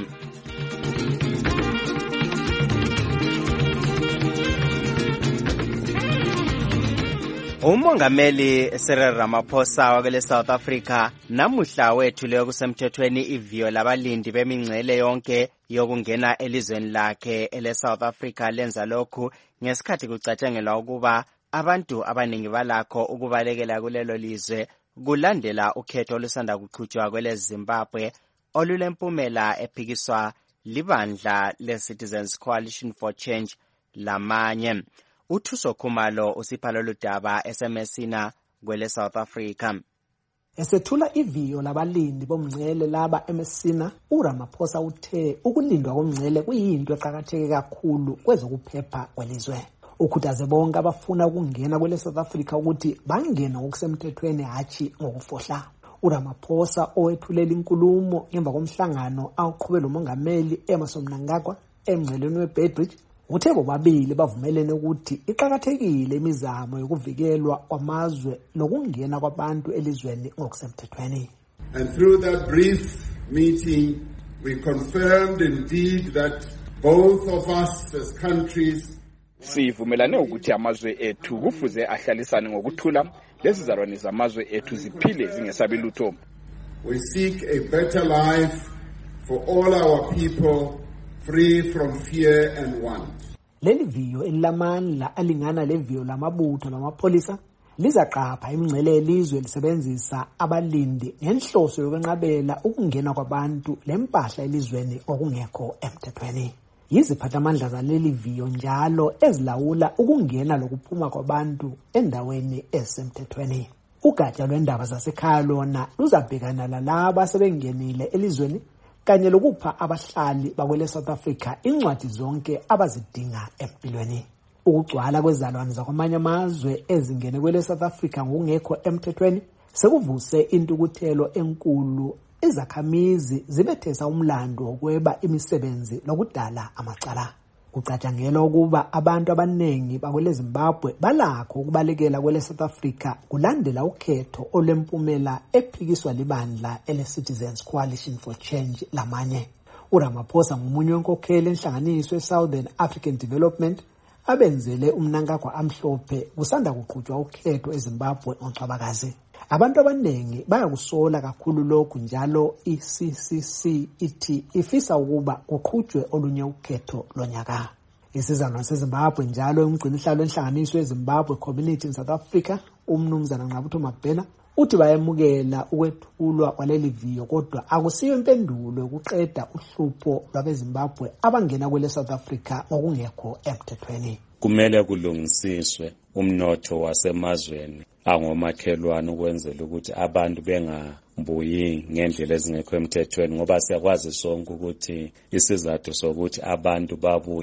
uMongameli Cyril Ramaphosa wakele South Africa namuhla wethule okusemthethweni iviyo labalindi bemingcele yonke yokungena elizweni lakhe ele South Africa. Lenza lokhu ngesikhathi kucatshangelwa ukuba abantu abaningi balakho ukubalekela kulelo lizwe kulandela ukhetho olusanda kuqhutshwa kwele Zimbabwe olulempumela ephikiswa libandla le-Citizens Coalition for Change lamanye. Uthuso Khumalo usiphalo ludaba S M S ina kwele South Africa. Esethula iviyo labalindi bomngcele laba emesina, uRamaphosa uthe ukulindwa komngcele kuyinto eqhakatheke kakhulu kwezokuphepha kwelizwe. Ukhuthaze bonke abafuna ukungena kwele South Africa ukuthi bangene ngokusemthethweni hathi ngokufohla. uRamaphosa owethulela inkulumo ngemva komhlangano awuqhubela uMongameli Emmerson Mnangagwa emngceleni weBedridge uthe bobabili bavumelene ukuthi iqhakathekile imizamo yokuvikelwa kwamazwe lokungena kwabantu elizweni ngokusemthethweni. And through that brief meeting we confirmed indeed that both of us as countries sivumelane ukuthi amazwe ethu kufuze ahlalisane ngokuthula lezizalwane zamazwe ethu ziphile zingesabi lutho. We seek a better life for all our people, free from fear and want. Leli viyo elilamandla alingana leviyo lamabutho lamapholisa lizaqapha imingcele elizwe lisebenzisa abalindi ngenhloso yokwenqabela ukungena kwabantu lempahla elizweni okungekho emthethweni. Yiziphathamandla zaleli viyo njalo ezilawula ukungena lokuphuma kwabantu endaweni esemthethweni. Ugatsha lwendaba zasekhaya lona luzabhekana lalabo asebengenile elizweni kanye lokupha abahlali bakwele South Africa incwadi zonke abazidinga empilweni. Ukugcwala kwezalwane zakwamanye amazwe ezingene kwele South Africa ngokungekho emthethweni sekuvuse intukuthelo enkulu. Izakhamizi zibethesa umlando wokweba imisebenzi lokudala amacala. Kucatshangelwa ukuba abantu abanengi bakwele Zimbabwe balakho ukubalekela kwele South Africa kulandela ukhetho olempumela ephikiswa libandla ele-Citizens Coalition for Change lamanye. uRamaphosa ngumunye wenkokheli enhlanganiso eSouthern African Development abenzele umnankagwa amhlophe kusanda kuqhutshwa ukhetho eZimbabwe ngoNcwabakazi. Abantu abanengi bayakusola kakhulu lokhu njalo i-C C C ithi ifisa ukuba kuqhutshwe olunye ukhetho lonyaka. Isizalwane seZimbabwe njalo umgcinihlalo enhlanganiso yeZimbabwe Community in South Africa umnumzana Nqabutho Mabhena uthi bayemukela ukwethulwa kwaleli viyo kodwa akusiyo impendulo yokuqeda uhlupho lwabeZimbabwe abangena kwele South Africa ngokungekho emthethweni. Kumele kulungisiswe umnotho wasemazweni angomakhelwane ukwenzela ukuthi abantu bengambuyi ngendlela ezingekho emthethweni, ngoba siyakwazi sonke ukuthi isizathu sokuthi abantu babuye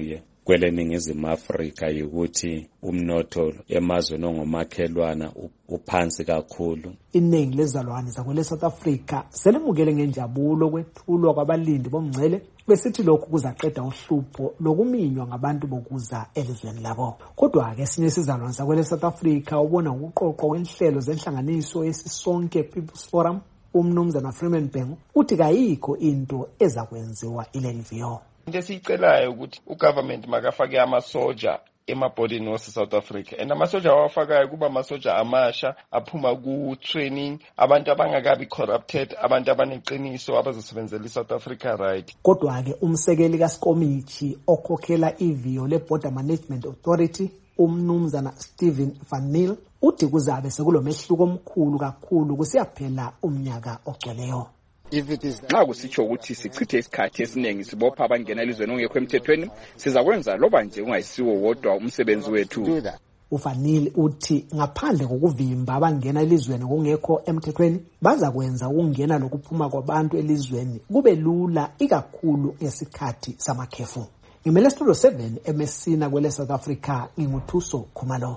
kweleningizimu Afrika yikuthi umnotho emazweni ongomakhelwana uphansi kakhulu. Iningi lezalwane zakwele South Africa selimukele ngenjabulo kwethulwa kwabalindi bomngcele besithi lokhu kuzaqeda uhlupho lokuminywa ngabantu bokuza elizweni labo. Kodwa ke esinye isizalwane zakwele South Africa ubona ukuqoqwa kwenhlelo zenhlanganiso esisonke People's Forum, umnumzana Freeman Bhengu uthi kayikho into ezakwenziwa ilenviyo. Into esiyicelayo ukuthi ugovernment makafake amasoja emabhodini wase South Africa, and amasoja awafakayo kuba amasoja amasha aphuma ku training, abantu abangakabi corrupted, abantu abaneqiniso abazosebenzela iSouth Africa right. Kodwa ke umsekeli kaSkomichi okhokhela iviyo leBorder Management Authority, umnumzana Stephen Van Niel uthi kuzabe sekulomehluko omkhulu kakhulu kusiyaphela umnyaka ogcweleyo. Nxa kusitsho ukuthi sichithe isikhathi esiningi sibopha abangena elizweni ongekho emthethweni, sizakwenza loba nje ungayisiwo wodwa umsebenzi wethu. uVanille uthi ngaphandle kokuvimba abangena elizweni kungekho emthethweni baza kwenza ukungena lokuphuma kwabantu elizweni kube lula ikakhulu ngesikhathi samakhefu. Ngimele Studio seven emesina kwele South Africa, nginguthuso Khumalo.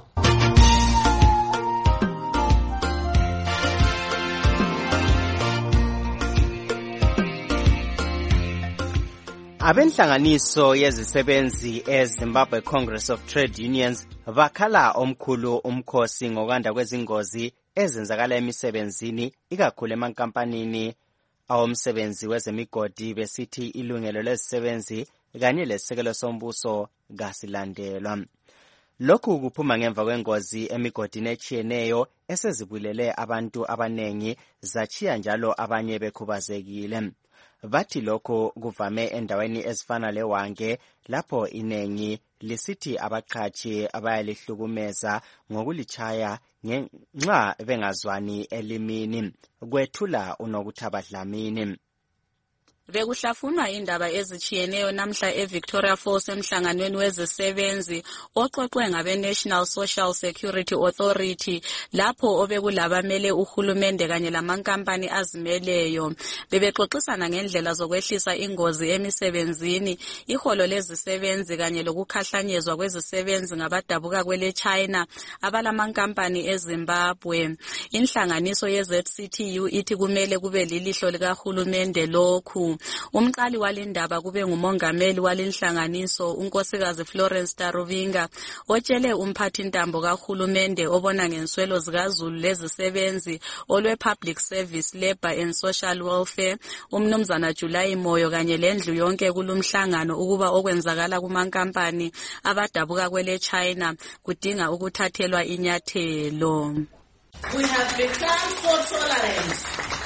Abenhlanganiso yezisebenzi eZimbabwe Congress of Trade Unions bakhala omkhulu umkhosi ngokwanda kwezingozi ezenzakala emisebenzini ikakhulu emankampanini awomsebenzi wezemigodi besithi ilungelo lezisebenzi kanye lesekelo sombuso kasilandelwa. Lokhu kuphuma ngemva kwengozi emigodini echiyeneyo esezibulele abantu abanengi zachiya njalo abanye bekhubazekile. Bathi lokho kuvame endaweni ezifana leWange lapho inengi lisithi abaqhathi abayalihlukumeza ngokulichaya ngenxa bengazwani elimini. Kwethula uNokuthaba Dlamini. Bekuhlafunwa indaba ezichiyeneyo namhla eVictoria Falls emhlanganweni wezisebenzi oxoxwe ngabe National Social Security Authority lapho obekulabamele uhulumende kanye lamankampani azimeleyo. Bebexoxisana ngendlela zokwehlisa ingozi emisebenzini, iholo lezisebenzi kanye lokukhahlanyezwa kwezisebenzi ngabadabuka kwele China abalamankampani eZimbabwe. Inhlanganiso ye-Z C T U ithi kumele kube lilihlo likahulumende lokhu. Umqali walendaba kube ngumongameli walenhlanganiso unkosikazi Florence Taruvinga otshele umphathi ntambo kahulumende obona ngenswelo zikaZulu lezisebenzi olwe Public Service Labor and Social Welfare umnumzana July Moyo kanye lendlu yonke kulumhlangano ukuba okwenzakala kumankampani abadabuka kwele China kudinga ukuthathelwa inyathelo. We have become so tolerant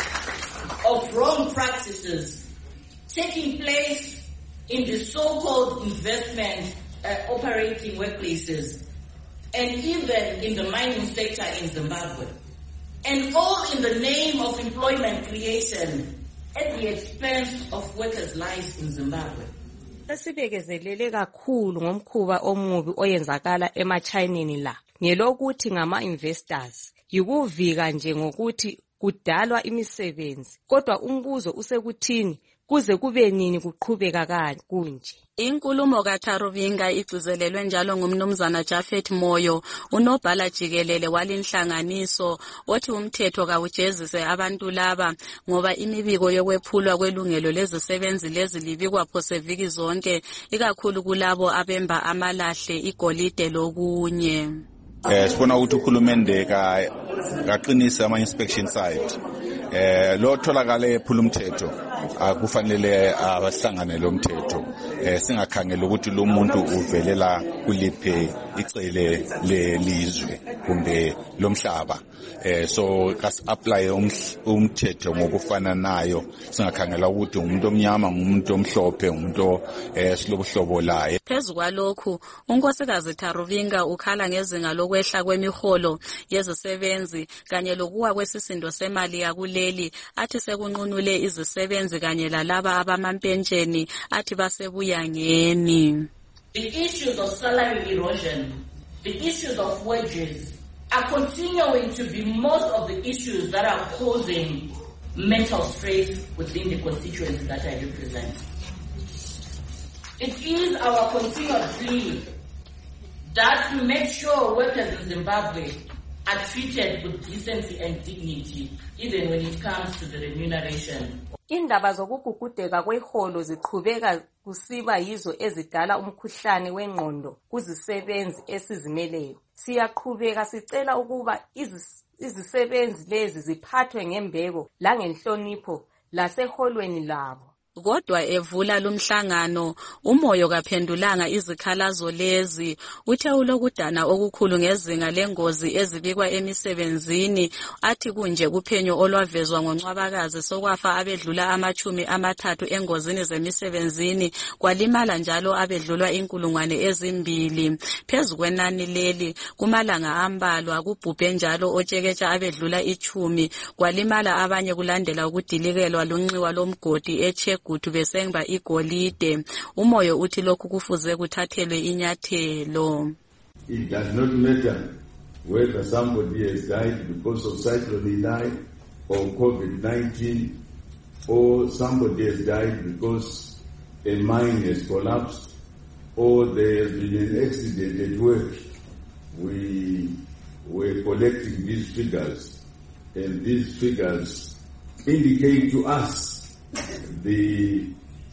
of wrong practices taking place in the so-called investment uh, operating workplaces and even in the mining sector in Zimbabwe, and all in the name of employment creation at the expense of workers' lives in Zimbabwe. Esibekezelele kakhulu ngomkhuba omubi oyenzakala emachineni la ngelokuthi ngama investors yikuvika nje ngokuthi kudalwa imisebenzi kodwa umbuzo usekuthini kuze kube nini kuqhubeka kanje kunje. Inkulumo kaTaruvinga igcizelelwe njalo ngumnumzana Jafet Moyo unobhala jikelele walinhlanganiso othi umthetho kawujezise abantu laba ngoba imibiko yokwephulwa kwelungelo lezisebenzi lezi libikwa phose viki zonke ikakhulu kulabo abemba amalahle igolide lokunye. Eh sibona ukuthi ukhulumende ka kaqinisa ama inspection site eh lo tholakala ephula umthetho akufanele abahlangane lo mthetho eh singakhangela ukuthi lo muntu uvelela kuliphe icele lelizwe kumbe lomhlaba eh so kas apply umthetho ngokufana nayo singakhangela ukuthi umuntu omnyama umuntu omhlophe umuntu eh silobuhlobo laye. Phezu kwalokhu unkosikazi Taruvinga ukhala ngezinga lokwehla kwemiholo yezisebenzi kanye lokuwa kwesisindo semali yakuleli athi sekunqunule izisebenzi kanye lalaba abamampensheni athi basebuyangeni. The issues of salary erosion, the issues of wages are continuing to be most of the issues that are causing mental stress within the constituency that I represent. It is our continued plea that we make sure workers in Zimbabwe are treated with decency and dignity, even when it comes to the remuneration. Indaba zokugugudeka kweholo ziqhubeka kusiba yizo ezidala umkhuhlane wengqondo kuzisebenzi esizimeleyo. Siyaqhubeka sicela ukuba izisebenzi lezi ziphathwe ngembeko langenhlonipho laseholweni labo. Kodwa evula lumhlangano umoyo kaphendulanga izikhalazo lezi. Uthe ulokudana okukhulu ngezinga lengozi ezibikwa emisebenzini, athi kunje kuphenyo olwavezwa ngoNcwabakazi sokwafa abedlula amachumi amathathu engozini zemisebenzini, kwalimala njalo abedlulwa inkulungwane ezimbili. Phezu kwenani leli kumalanga ambalwa kubhubhe njalo otsheketsha abedlula ichumi, kwalimala abanye kulandela ukudilikelwa lunxiwa lomgodi eche gutu besenga igolide. Umoyo uthi lokhu kufuze kuthathelwe inyathelo. It does not matter whether somebody has died because of Cyclone Idai or COVID nineteen, or somebody has died because a mine has collapsed, or there has been an accident at work. We were collecting these figures, and these figures indicate to us the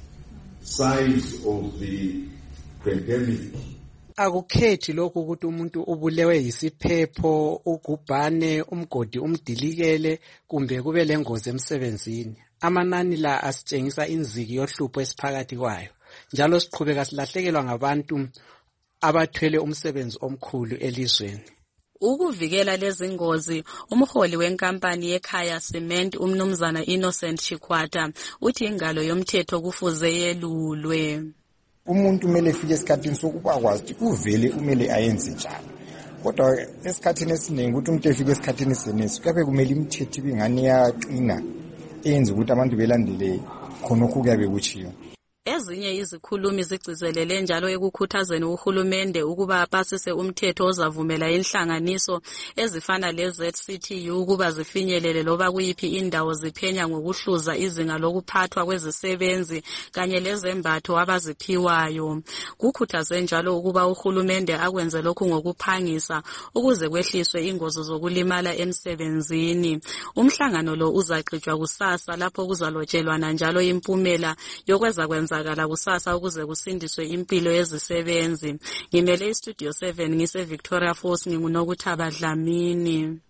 size of the pandemic. Akukhethi lokhu ukuthi umuntu ubulewe yisiphepho, ugubhane, umgodi umdilikele kumbe kube lengozi emsebenzini. Amanani la asitshengisa inziki yohlupho esiphakathi kwayo. Njalo siqhubeka silahlekelwa ngabantu abathwele umsebenzi omkhulu elizweni. Ukuvikela lezi ngozi, umholi wenkampani yeKhaya Cement umnumzana Innocent Chikwata uthi ingalo yomthetho kufuze yelulwe. Umuntu kumele efike esikhathini sokuba akwazi ukuthi uvele umele ayenze njani. Kodwa esikhathini esiningi ukuthi umuntu efike esikhathini senesi kuyabe kumele imithetho ibingani yaqina enze ukuthi abantu belandele khonokho kuyabe kuchiyo. Ezinye izikhulumi zigcizelele njalo ekukhuthazeni uhulumende ukuba apasise umthetho ozavumela inhlanganiso ezifana le-Z C T U ukuba zifinyelele loba kuyiphi indawo ziphenya ngokuhluza izinga lokuphathwa kwezisebenzi kanye lezembatho abaziphiwayo. Kukhuthaze njalo ukuba uhulumende akwenze lokhu ngokuphangisa ukuze kwehliswe ingozi zokulimala emsebenzini. Umhlangano lo uzaqhutshwa kusasa lapho kuzalotshelwana njalo impumela yokweza kwenza kala kusasa ukuze kusindiswe impilo yezisebenzi. Ngimele iStudio seven ngise Victoria Falls, nginguNokuthaba Dlamini.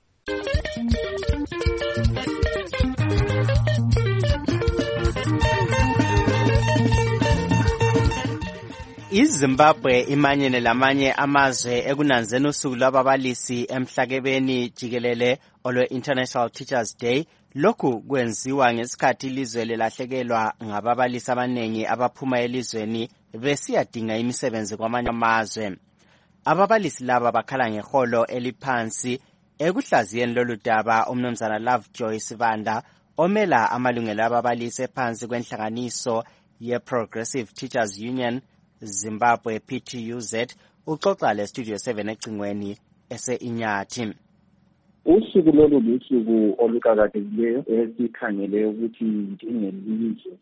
iZimbabwe imanyene lamanye amazwe ekunanzeni usuku lwababalisi emhlakebeni jikelele olwe International Teachers Day. Lokhu kwenziwa ngesikhathi ilizwe lelahlekelwa ngababalisi abanengi abaphuma elizweni besiyadinga imisebenzi kwamanye amazwe. Ababalisi laba bakhala ngeholo eliphansi. Ekuhlaziyeni lolu daba umnumzana Lovejoy Sibanda omela amalungelo ababalisi ephansi kwenhlanganiso ye-Progressive Teachers Union Zimbabwe P T U Z uxoxa le-Studio seven ecingweni ese-Inyathi. Usuku lolu lusuku oluqakathekileyo esikhangele ukuthi njengelizwe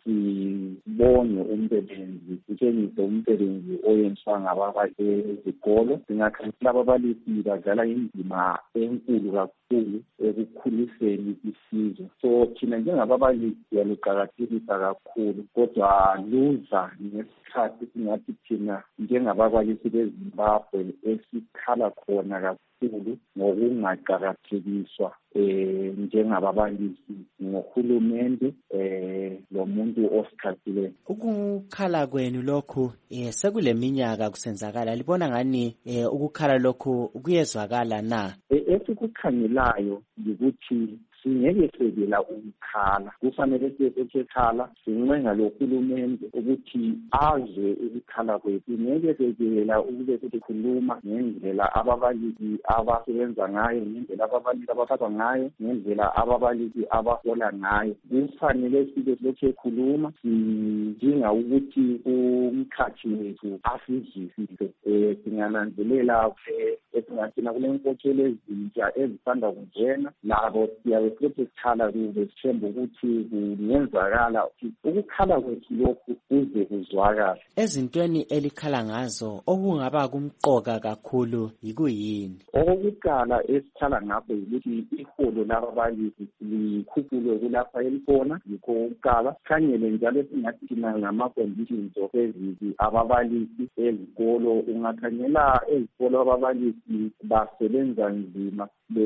sibone umsebenzi, sitshengise umsebenzi oyenziwa ngababalisi ezikolo. Singakhangela ababalisi badlala indima enkulu kakhulu ekukhuliseni isizwe. So thina njengababalisi siyaluqakathekisa kakhulu, kodwa luza ngesikhathi singathi thina njengababalisi beZimbabwe esikhala khona kakhulu ngokungaqakathekiswa eh njengababalisi ngohulumende eh lo muntu osikhathile. Ukukhala kwenu lokhu eh sekuleminyaka kusenzakala, libona ngani eh ukukhala lokhu kuyezwakala na? Esikukhangelayo ukuthi singeke sevela ukukhala, kufanele siyekhala sincenga lo hulumende ukuthi azwe ukukhala kwethu. Ngeke sevela ukube sikhuluma ngendlela ababalisi abasebenza ngayo, ngendlela ababalisi abaphathwa ngayo, ngendlela ababalisi abahola ngayo. Kufanele sibe lokhu khuluma sidinga ukuthi umkhathi wethu asizwisise. Eh singananzelela esingathina kule nkokhelo ezintsha ezisanda kungena labo siyabe silokhu sikhala kube sithemba ukuthi kungenzakala ukukhala kwethu lokhu kuze kuzwakala. Ezintweni elikhala ngazo okungaba kumqoka kakhulu yikuyini? Okokuqala esikhala ngakho ukuthi iholo lababalisi likhuphulwe kulapha elikhona, yikho okokuqala. Sikhangele njalo singathi thina ngama-conditions of eziki ababalisi ezikolo. Ungakhangela ezikolo ababalisi basebenza nzima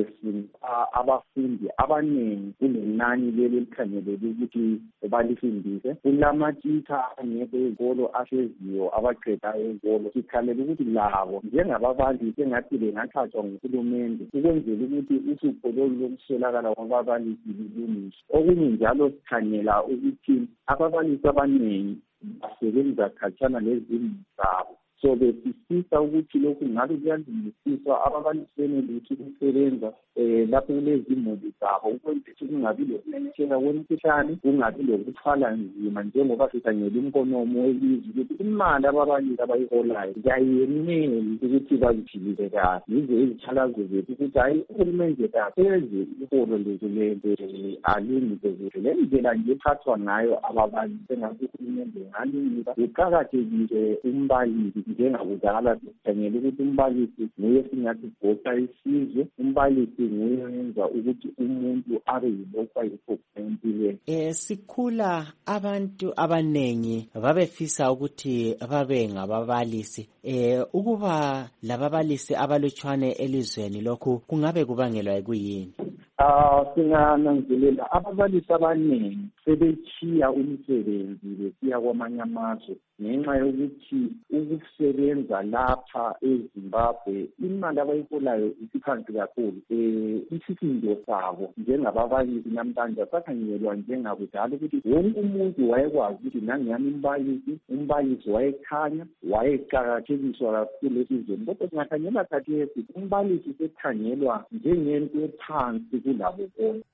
besinta abafundi abaningi kunenani leli elikhangelele ukuthi balifundise. Kulamatitsha angekho ezikolo ahleziyo abaqedayo ezikolo. Sikhalela ukuthi labo njengababalisi engathi bengathathwa nguhulumende ukwenzela ukuthi uhlupho lolu lokuswelakala kwababalisi lulungiswe. Okunye njalo sikhangela ukuthi ababalisi abaningi basebenza khatshana lezindlu zabo. So besisisa ukuthi lokhu ngabe kuyalungisiswa ababalisi benelisi ukusebenza um lapho kulezimuli zabo ukwenzela ukuthi kungabi lokumemetheka kwemikhuhlane, kungabi lokuthwala nzima njengoba sikhangela umkonomo welizwe ukuthi imali ababalisi abayiholayo kayeneli ukuthi bayiphilile kahle. Yize izikhalazo zethu ukuthi hayi uhulumende kapheze iholo lethu le alungise kuhle. Le ndlela nje ephathwa ngayo ababalisi engathi uhulumende ngalungisa. Kuqakathekile umbalisi njengakudala sikhangela ukuthi umbalisi nguye singathi bhosa isizwe, umbalisi nguye oyenza ukuthi umuntu abe yilokhu ayikho empilweni. Eh sikhula abantu abanengi babefisa ukuthi babe ngababalisi. Eh ukuba lababalisi abalutshwane elizweni lokhu kungabe kubangelwa yikuyini? Ah singananzelela ababalisi abaningi sebechiya umsebenzi besiya kwamanye amazwe ngenxa yokuthi ukusebenza lapha eZimbabwe imali abayiholayo isiphansi kakhulu. Eh isisindo sabo njengababalisi namhlanje sakhangelwa njengakudala ukuthi wonke umuntu wayekwazi ukuthi nangiyami umbalisi umbalisi wayekhanya wayeqakathekiswa kakhulu esizweni. Kodwa singakhangela khathesi umbalisi sekhangelwa njengento ephansi kulabo bonke.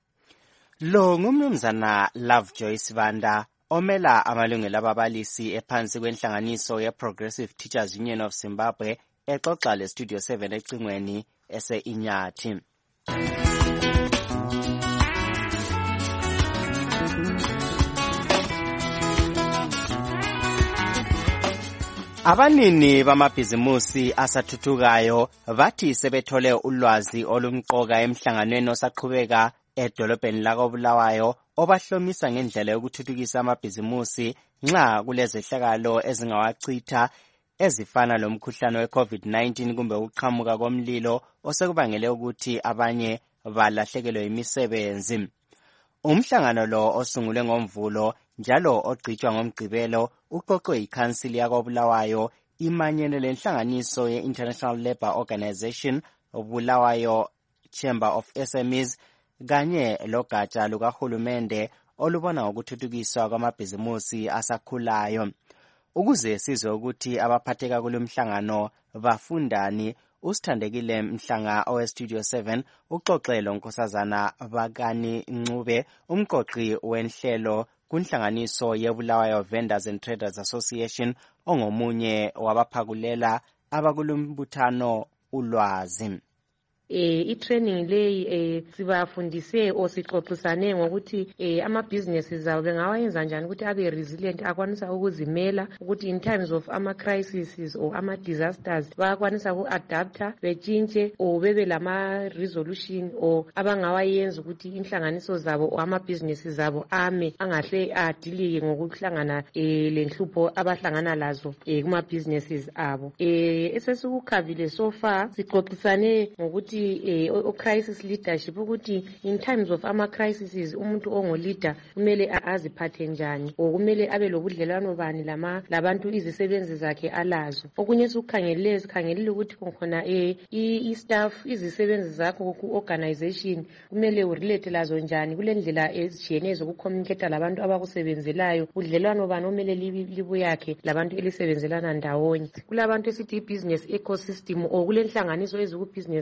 Lo ngumnumzana Lovejoy Sibanda omela amalungelo ababalisi ephansi kwenhlanganiso ye-Progressive Teachers Union of Zimbabwe exoxa le-Studio seven ecingweni ese-Inyathi. Abanini bamabhizimusi asathuthukayo bathi sebethole ulwazi olumqoka emhlanganweni osaqhubeka edolobheni lakoBulawayo obahlomisa ngendlela yokuthuthukisa amabhizimusi nxa kulezehlakalo ezingawachitha ezifana lomkhuhlane we-COVID nineteen kumbe ukuqhamuka komlilo osekubangele ukuthi abanye balahlekelwe imisebenzi. Umhlangano lo osungulwe ngoMvulo njalo ogcitshwa ngoMgqibelo uqoqwe yikhansili yakoBulawayo imanyene lenhlanganiso ye-International Labour Organization Bulawayo Chamber of S M Es kanye logatsha lukahulumende olubona ngokuthuthukiswa kwamabhizimusi asakhulayo. Ukuze sizwe ukuthi abaphatheka kulomhlangano bafundani, uSithandekile Mhlanga owe-Studio seven uxoxelo Nkosazana Bakani Ncube umqoqi wenhlelo kunhlanganiso yeBulawayo Vendors and Traders Association ongomunye wabaphakulela abakulumbuthano ulwazi. Eh i-training leyi eh sibafundise osixoxisane ngokuthi eh ama businesses abo bengawayenza njani ukuthi abe resilient akwanisa ukuzimela ukuthi in times of ama crises or ama disasters bayakwanisa uku-adapta betshintshe or bebe lama resolution or abangawayenza ukuthi inhlanganiso zabo or ama businesses zabo ame angahle adilike ngokuhlangana eh lenhlupho abahlangana lazo eh kuma businesses abo. Eh esesukukhavile so far sixoxisane ngokuthi eh o crisis leadership ukuthi in times of ama crises umuntu ongoleader kumele aziphathe njani or kumele abe lobudlelwano bani lama labantu izisebenzi zakhe alazo. Okunye sikukhangelele sikhangelele ukuthi khona eh i staff izisebenzi zakho ku organization kumele urelate lazo njani kule ndlela ezijiyene zokucommunicate labantu abakusebenzelayo udlelwano bani omele libuyakhe labantu elisebenzelana ndawonye. Kulabantu esithi business ecosystem or kule nhlanganiso eziku business ecosystem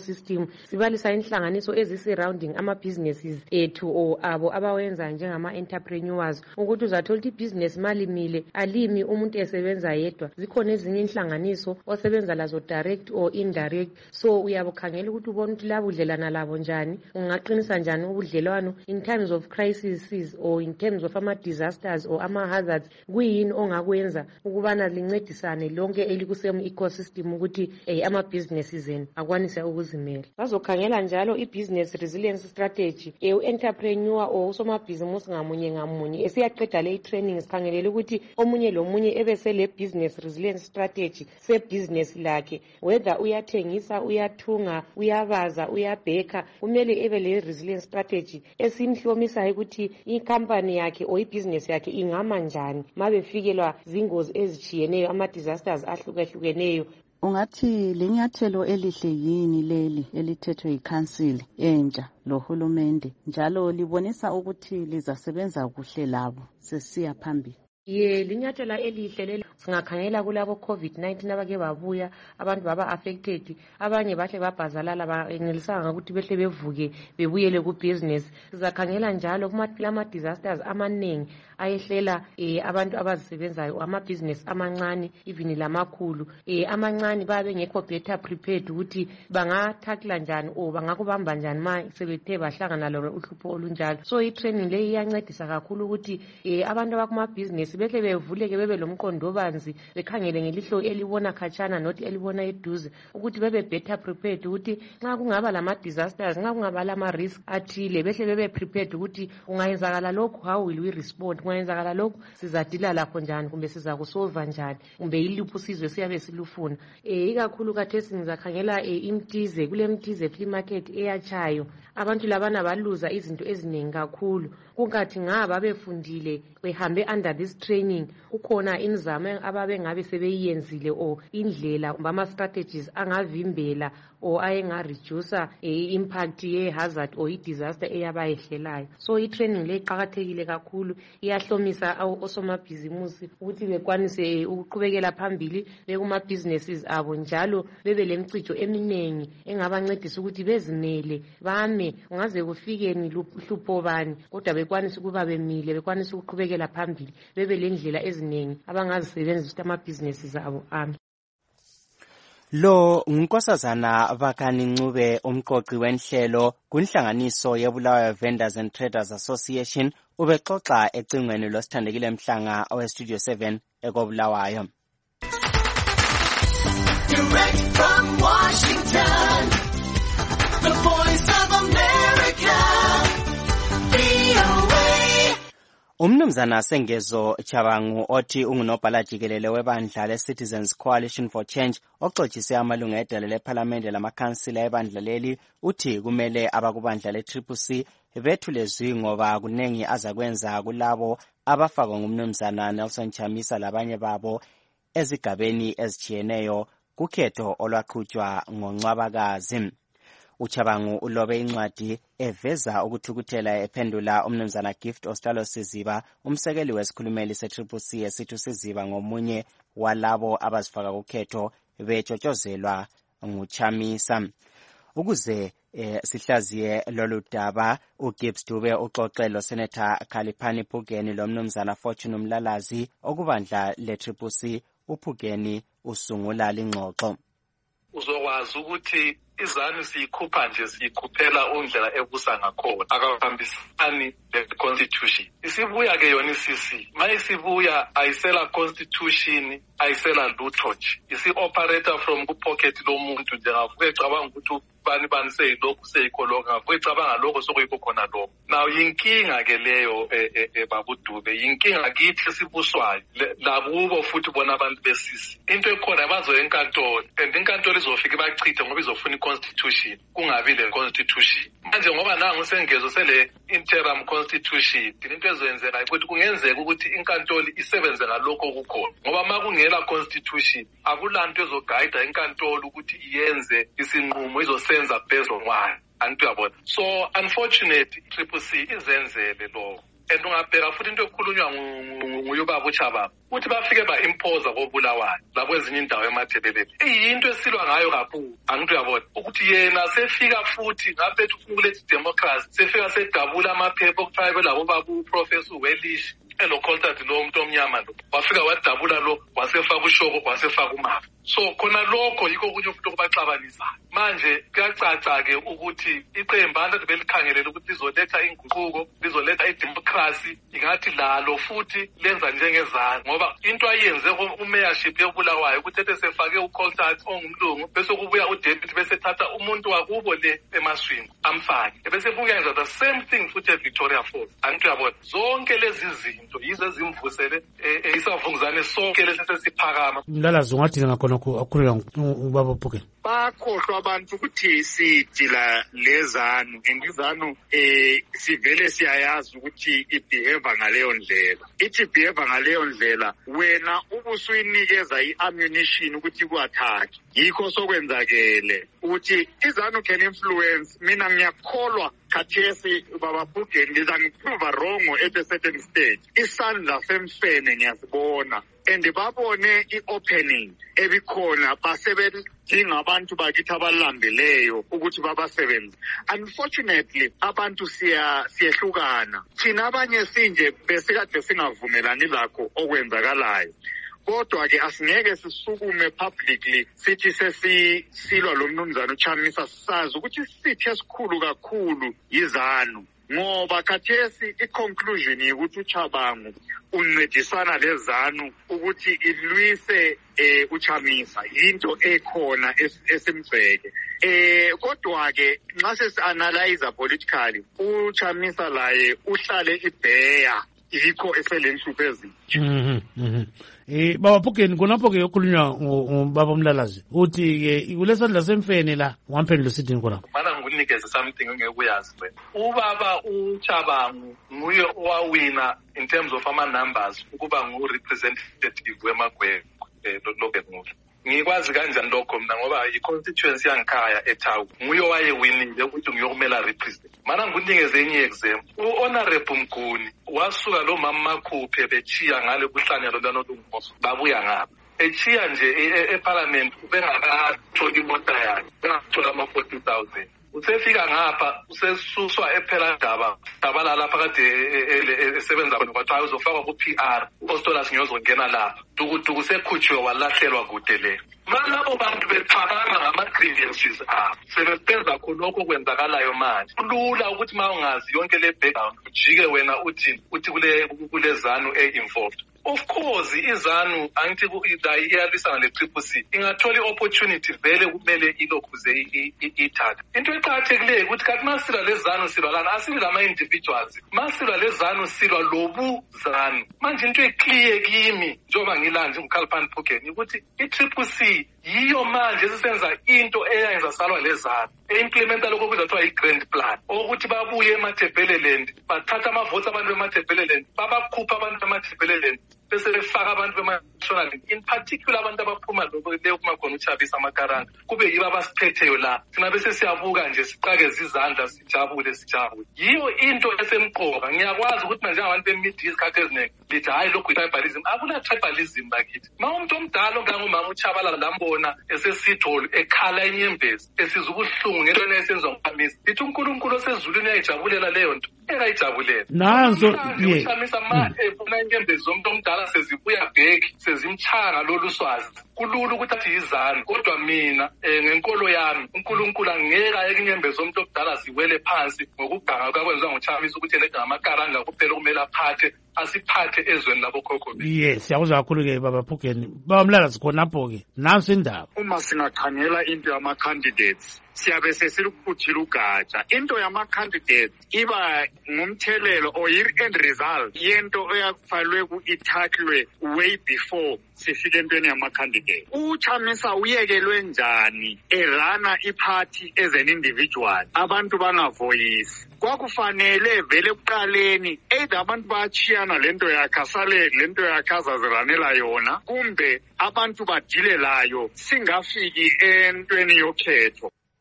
ecosystem. Sibalisa inhlanganiso ezi-surrounding ama-businesses ethu or abo abawenza njengama-entrepreneurs ukuthi uzathola ukuthi ibhizinesi malimile alimi umuntu esebenza yedwa. Zikhona ezinye inhlanganiso osebenza lazo direct or indirect, so uyabukhangela ukuthi ubone ukuthi labo udlelana labo njani, ungaqinisa njani ubudlelwano in times of crises or in terms of ama-disasters or ama-hazards. Kuyini ongakwenza ukubana lincedisane lonke elikusemu ecosystem ukuthi eh, ama-businesses enu akwanise ukuzimela. Bazokhangela njalo i-business resilience strategy, eh, u-entrepreneur or usomabhizimusi ngamunye ngamunye esiyaqeda le training sikhangelele ukuthi omunye lomunye ebese le business resilience strategy se-business lakhe, whether uyathengisa, uyathunga, uyabaza, uyabheka, kumele ebe le resilience strategy esimhlomisayo ukuthi i-company yakhe or i-business yakhe ingama njani mabefikelwa zingozi ezitshiyeneyo, ama-disasters ahlukahlukeneyo. Ungathi linyathelo elihle yini leli elithethwe yikhansili entsha lohulumende, njalo libonisa ukuthi lizasebenza kuhle labo sesiya phambili? Ye linyathela elihle lelo. Singakhangela kulabo covid nineteen abake babuya, abantu baba affected, abanye bahle babhazalala baengelisanga ukuthi behle bevuke bebuyele ku business. Sizakhangela njalo kuma ama disasters amanengi ayehlela eh, abantu abazisebenzayo, ama business amancane even lamakhulu. Eh, amancane babe ngekho better prepared ukuthi bangathakla njani o bangakubamba njani ma sebethe bahlangana lo uhlupho olunjalo. So i training le iyancedisa kakhulu ukuthi eh, abantu abakuma business behle bevuleke bebe lomqondo banzi, bekhangele ngelihlo elibona khatshana not elibona eduze, ukuthi bebe better prepared ukuthi nxa kungaba lama disasters, nxa kungaba lama risk athile behle bebe prepared ukuthi kungayenzakala lokho, how will we respond, kungayenzakala lokho sizadila lapho njani, kumbe sizakusolva njani, kumbe yiluphi sizwe siyabe silufuna. Eh, ikakhulu khathesi ngizakhangela eh, imtize, kule mtize flea market eyachayo, abantu labana baluza izinto eziningi kakhulu. Kungathi ngaba befundile behambe under this training, kukhona inzame ababe ngabe sebeyenzile o indlela kumbe ama strategies angavimbela o ayenga reduce e impact ye hazard or i disaster eyabayehlelayo. So i training le iqhakathekile kakhulu, iyahlomisa osomabhizimusi ukuthi bekwanise ukuqhubekela phambili bekuma businesses abo, njalo bebe lemcijo eminengi engabancedisa ukuthi bezimele bame ungaze kufikeni luhlupho bani, kodwa bekwanise ukuba bemile, bekwanise ukuqhubekela phambili, bebe lendlela eziningi abangazisebenzisa ukuthi ama businesses abo ame. Lo ngunkosazana Bakani Ncube, umqoqi wenhlelo kunhlanganiso yeBulawayo Vendors and Traders Association, ubexoxa ecingweni losithandekile Mhlanga owe Studio seven ekobulawayo. Direct from Washington, the Voice of America, V O A. Umnumzana Sengezo Chabangu othi ungunobhala jikelele webandla le-Citizens Coalition for Change oxoxise amalunga edale lephalamende lamakhansila ebandla leli, uthi kumele abakubandla le-C C C bethule zwi ngoba kunengi azakwenza kulabo abafakwa ngumnumzana Nelson Chamisa labanye babo ezigabeni ezitshiyeneyo kukhetho olwaqhutshwa ngoNcwabakazi. Uchabangu ulobe incwadi eveza ukuthukuthela ephendula umnumzana Gift Ostalo Siziba, umsekeli wesikhulumeli se-C C C esithi uSiziba ngomunye walabo abazifaka kukhetho betshotshozelwa nguChamisa. Ukuze eh, sihlaziye lolu daba, uGibbs Dube uxoxelo Senator Khaliphani Phugeni lomnumzana Fortune Mlalazi okubandla le-C C C. uPhugeni usungula lingxoxo. Uzokwazi ukuthi izanu siyikhupha nje siyikhuphela undlela ebusa ngakhona, akahambisani le-constitution. Isibuya ke yona isisi, ma isibuya ayisela constitution, ayisela lutho nje. Isi-operator from ku-pocket lomuntu nje, ngavuke cabanga ukuthi bani bani seyilokhu seyikholoka, ngavuke cabanga lokho sokuyikho khona lokho. Now yinkinga ke leyo babudube, yinkinga kithi esibuswayo labubo futhi bona abantu besisi. Into ekhona bazo enkantolo, and inkantolo izofika bachithe ngoba izofuna constitution, kungabi le constitution. Manje ngoba nangu Sengezo sele interim constitution, into ezenzeka ukuthi kungenzeka ukuthi inkantolo isebenze ngalokho okukhona, ngoba makungela constitution akulanto ezoguide inkantolo ukuthi iyenze isinqumo izosenza based on why. So unfortunately C C C izenzele lo and ungabheka futhi into ekhulunywa nguyobaba uChabanga uthi bafike ba-imposa koBulawayo labo ezinye indawo emathebeleni iyinto esilwa ngayo kakhulu angithi uyabona ukuthi yena sefika futhi ngaphethu ufuna ukuletha idemocracy sefika sedabula amaphepha okufaka labo baba uprofessor uWelish elo contact lo umuntu omnyama lo wafika wadabula lo wasefaka ushoko wasefaka umapha so khona lokho yikho kunye umuntu okubaxabanisa manje kuyacaca ke ukuthi iqembu angathi belikhangelela ukuthi lizoletha inguquko lizoletha idemocracy ingathi lalo futhi lenza njengezana ngoba into ayenze umayorship yoBulawayo ukuthi ethe sefake ucontact ongumlungu bese kubuya uDeputy bese thatha umuntu wakubo le emaswini amfake bese kuyenza the same thing futhi eVictoria Falls angithi uyabona zonke lezi zinto yizo ezimvusele isavunguzane sonke lesesiphakama Mlalazi ungathi ngakhona akukhulula ubaba Phukeni bakhohlwa abantu ukuthi sidila lezanu indizanu eh sivele siyayazi ukuthi ibehave ngaleyo ndlela ithi behave ngaleyo ndlela wena ubusuyinikeza iammunition ukuthi ku-attack yikho sokwenzakele ukuthi izanu can influence mina ngiyakholwa khathesi baba Phukeni ngiza ngiprove wrong at a certain stage isandla semfene ngiyasibona and babone i-opening ebikhona basebedinga abantu bakithi abalambileyo ukuthi babasebenze unfortunately abantu siya siyehlukana thina abanye sinje besikade singavumelani lakho okwenzakalayo kodwa ke asingeke sisukume publicly sithi sesisilwa lo mnumzana uChamisa sazi ukuthi sithi esikhulu kakhulu yizanu ngoba khathesi i-conclusion yokuthi uChabangu uncedisana lezanu ukuthi ilwise eh uChamisa into ekhona esimgceke eh kodwa ke nxa sesi-analyze politically uChamisa laye uhlale ibheya yikho eselenhlupho ezinje mhm mhm eh baba Phukeni konapho ke yokhulunywa ngobaba Mlalazi uthi ke kulesandla semfene la wamphendula sithini khona mana ngikunikeze something ngeke uyazi wena ubaba uChabangu nguye owawina in terms of ama numbers ukuba ngu representative weMagwebo eh loBengulo ngikwazi kanjani lokho mina ngoba i-constituency yangikhaya eThawu nguye owayewinile ukuthi ngiyokumela represent mana ngikunikeze enye example u-honorable Mguni wasuka lo mama Makhuphe bechiya ngale kuhlanyelo lwanolungumoso babuya ngapha echiya nje eparliament ubengakatholi imota yakhe bengathola ama-forty thousand usefika ngapha usesuswa ephela ndaba dabala lapha kade esebenza khona kwathiwa uzofakwa ku-P R uOstolas ngiyozongena lapha dukuduku sekhutshiwe walahlelwa kude le malabo bantu bephakama ngama-grievances abo sebesenza khonokho kwenzakalayo manje kulula ukuthi ma ungazi yonke le background ujike wena uthi uthi kule kulezanu e-involved of course izanu angithi iyalisana le-triple C ingathola i-opportunity vele kumele ilokhuze ithatha into eqakathekileyo ukuthi kathi masilwa lezanu silwa lana asili lama-individuals masilwa lezanu silwa lobu zanu manje into eclear kimi njengoba ngilanje nguKhaliphani Phukeni ukuthi i-triple C yiyo manje esisenza into eyenza salwa lezanu e-implementa lokho kuza kuthiwa i-grand plan ukuthi babuye emathebheleland bathatha amavoti abantu bemathebheleland babakhupha abantu bemathebheleland bese befaka abantu bema-national in particular abantu abaphuma leyo kuma khona uChabisa amakaranga kube yibo abasiphetheyo la thina bese siyabuka nje siqakeze izandla sijabule sijabule yiyo into esemqoka ngiyakwazi ukuthi manje abantu bemidiya isikhathi eziningi lithi hayi lokhu i-tribalism akuna-tribalism bakithi ma umuntu omdala ongangumama uChabalala lambona esesithole ekhala inyembezi esiza ubuhlungu ngento esenziwa nguChamisa lithi uNkulunkulu osezulwini uyayijabulela leyo nto ekayijabulela nanzo ye uChamisa ma ebona inyembezi zomuntu omdala sezibuya back sezimchanga lolu swazi kulula ukuthi athi yizanu kodwa mina ngenkolo yami uNkulunkulu angeke ayeke inyembezi zomuntu omdala ziwele phansi ngokuganga kwakwenziwa nguChamisa ukuthi yena ngamakaranga kuphela kumele aphathe asiphathe ezweni labokhokho yes siyakuzwa kakhulu ke baba Phukeni baba Mlalazi khonapho ke nansi indaba uma singakhangela into yama-candidates siyabe sesilukhuthila ugatsha into yama-candidates iba ngumthelelo or i-end result yento eyakufalwe ku-ithaklwe way before sifike entweni yama-candidate uChamisa uyekelwe njani erana iphathi as an individual abantu bangavoyisi kwakufanele vele kuqaleni either abantu bayachiyana lento yakhe asale lento yakhe azaziranela yona kumbe abantu badile layo singafiki entweni yokhetho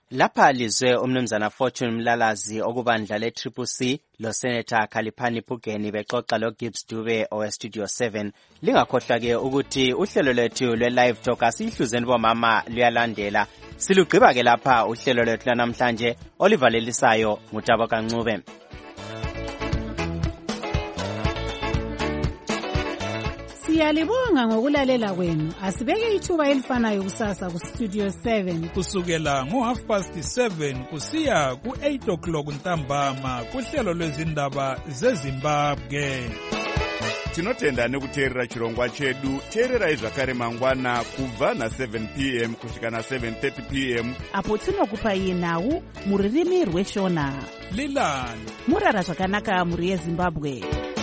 Lapha lizwe umnumzana Fortune Mlalazi okubandla le Triple C lo Senator Khaliphani Phugeni bexoxa lo Gibbs Dube owe Studio seven. Lingakhohlwa ke ukuthi uhlelo lwethu lwe live talk asihluzeni bomama luyalandela. Silugqiba ke lapha uhlelo lwethu lanamhlanje olivalelisayo ngutabo kancube. Siyalibonga ngokulalela kwenu. Asibeke ithuba elifanayo kusasa ku Studio seven kusukela ngo half past seven kusiya ku eight o'clock ntambama kuhlelo lwezindaba zeZimbabwe. Tinotenda nekuteerera chirongwa chedu. Teererai zvakare mangwana kubva na seven p m kusvika na seven thirty p m apo tinokupai nhau muririmi rweshona. Lilani murara zvakanaka muri yeZimbabwe.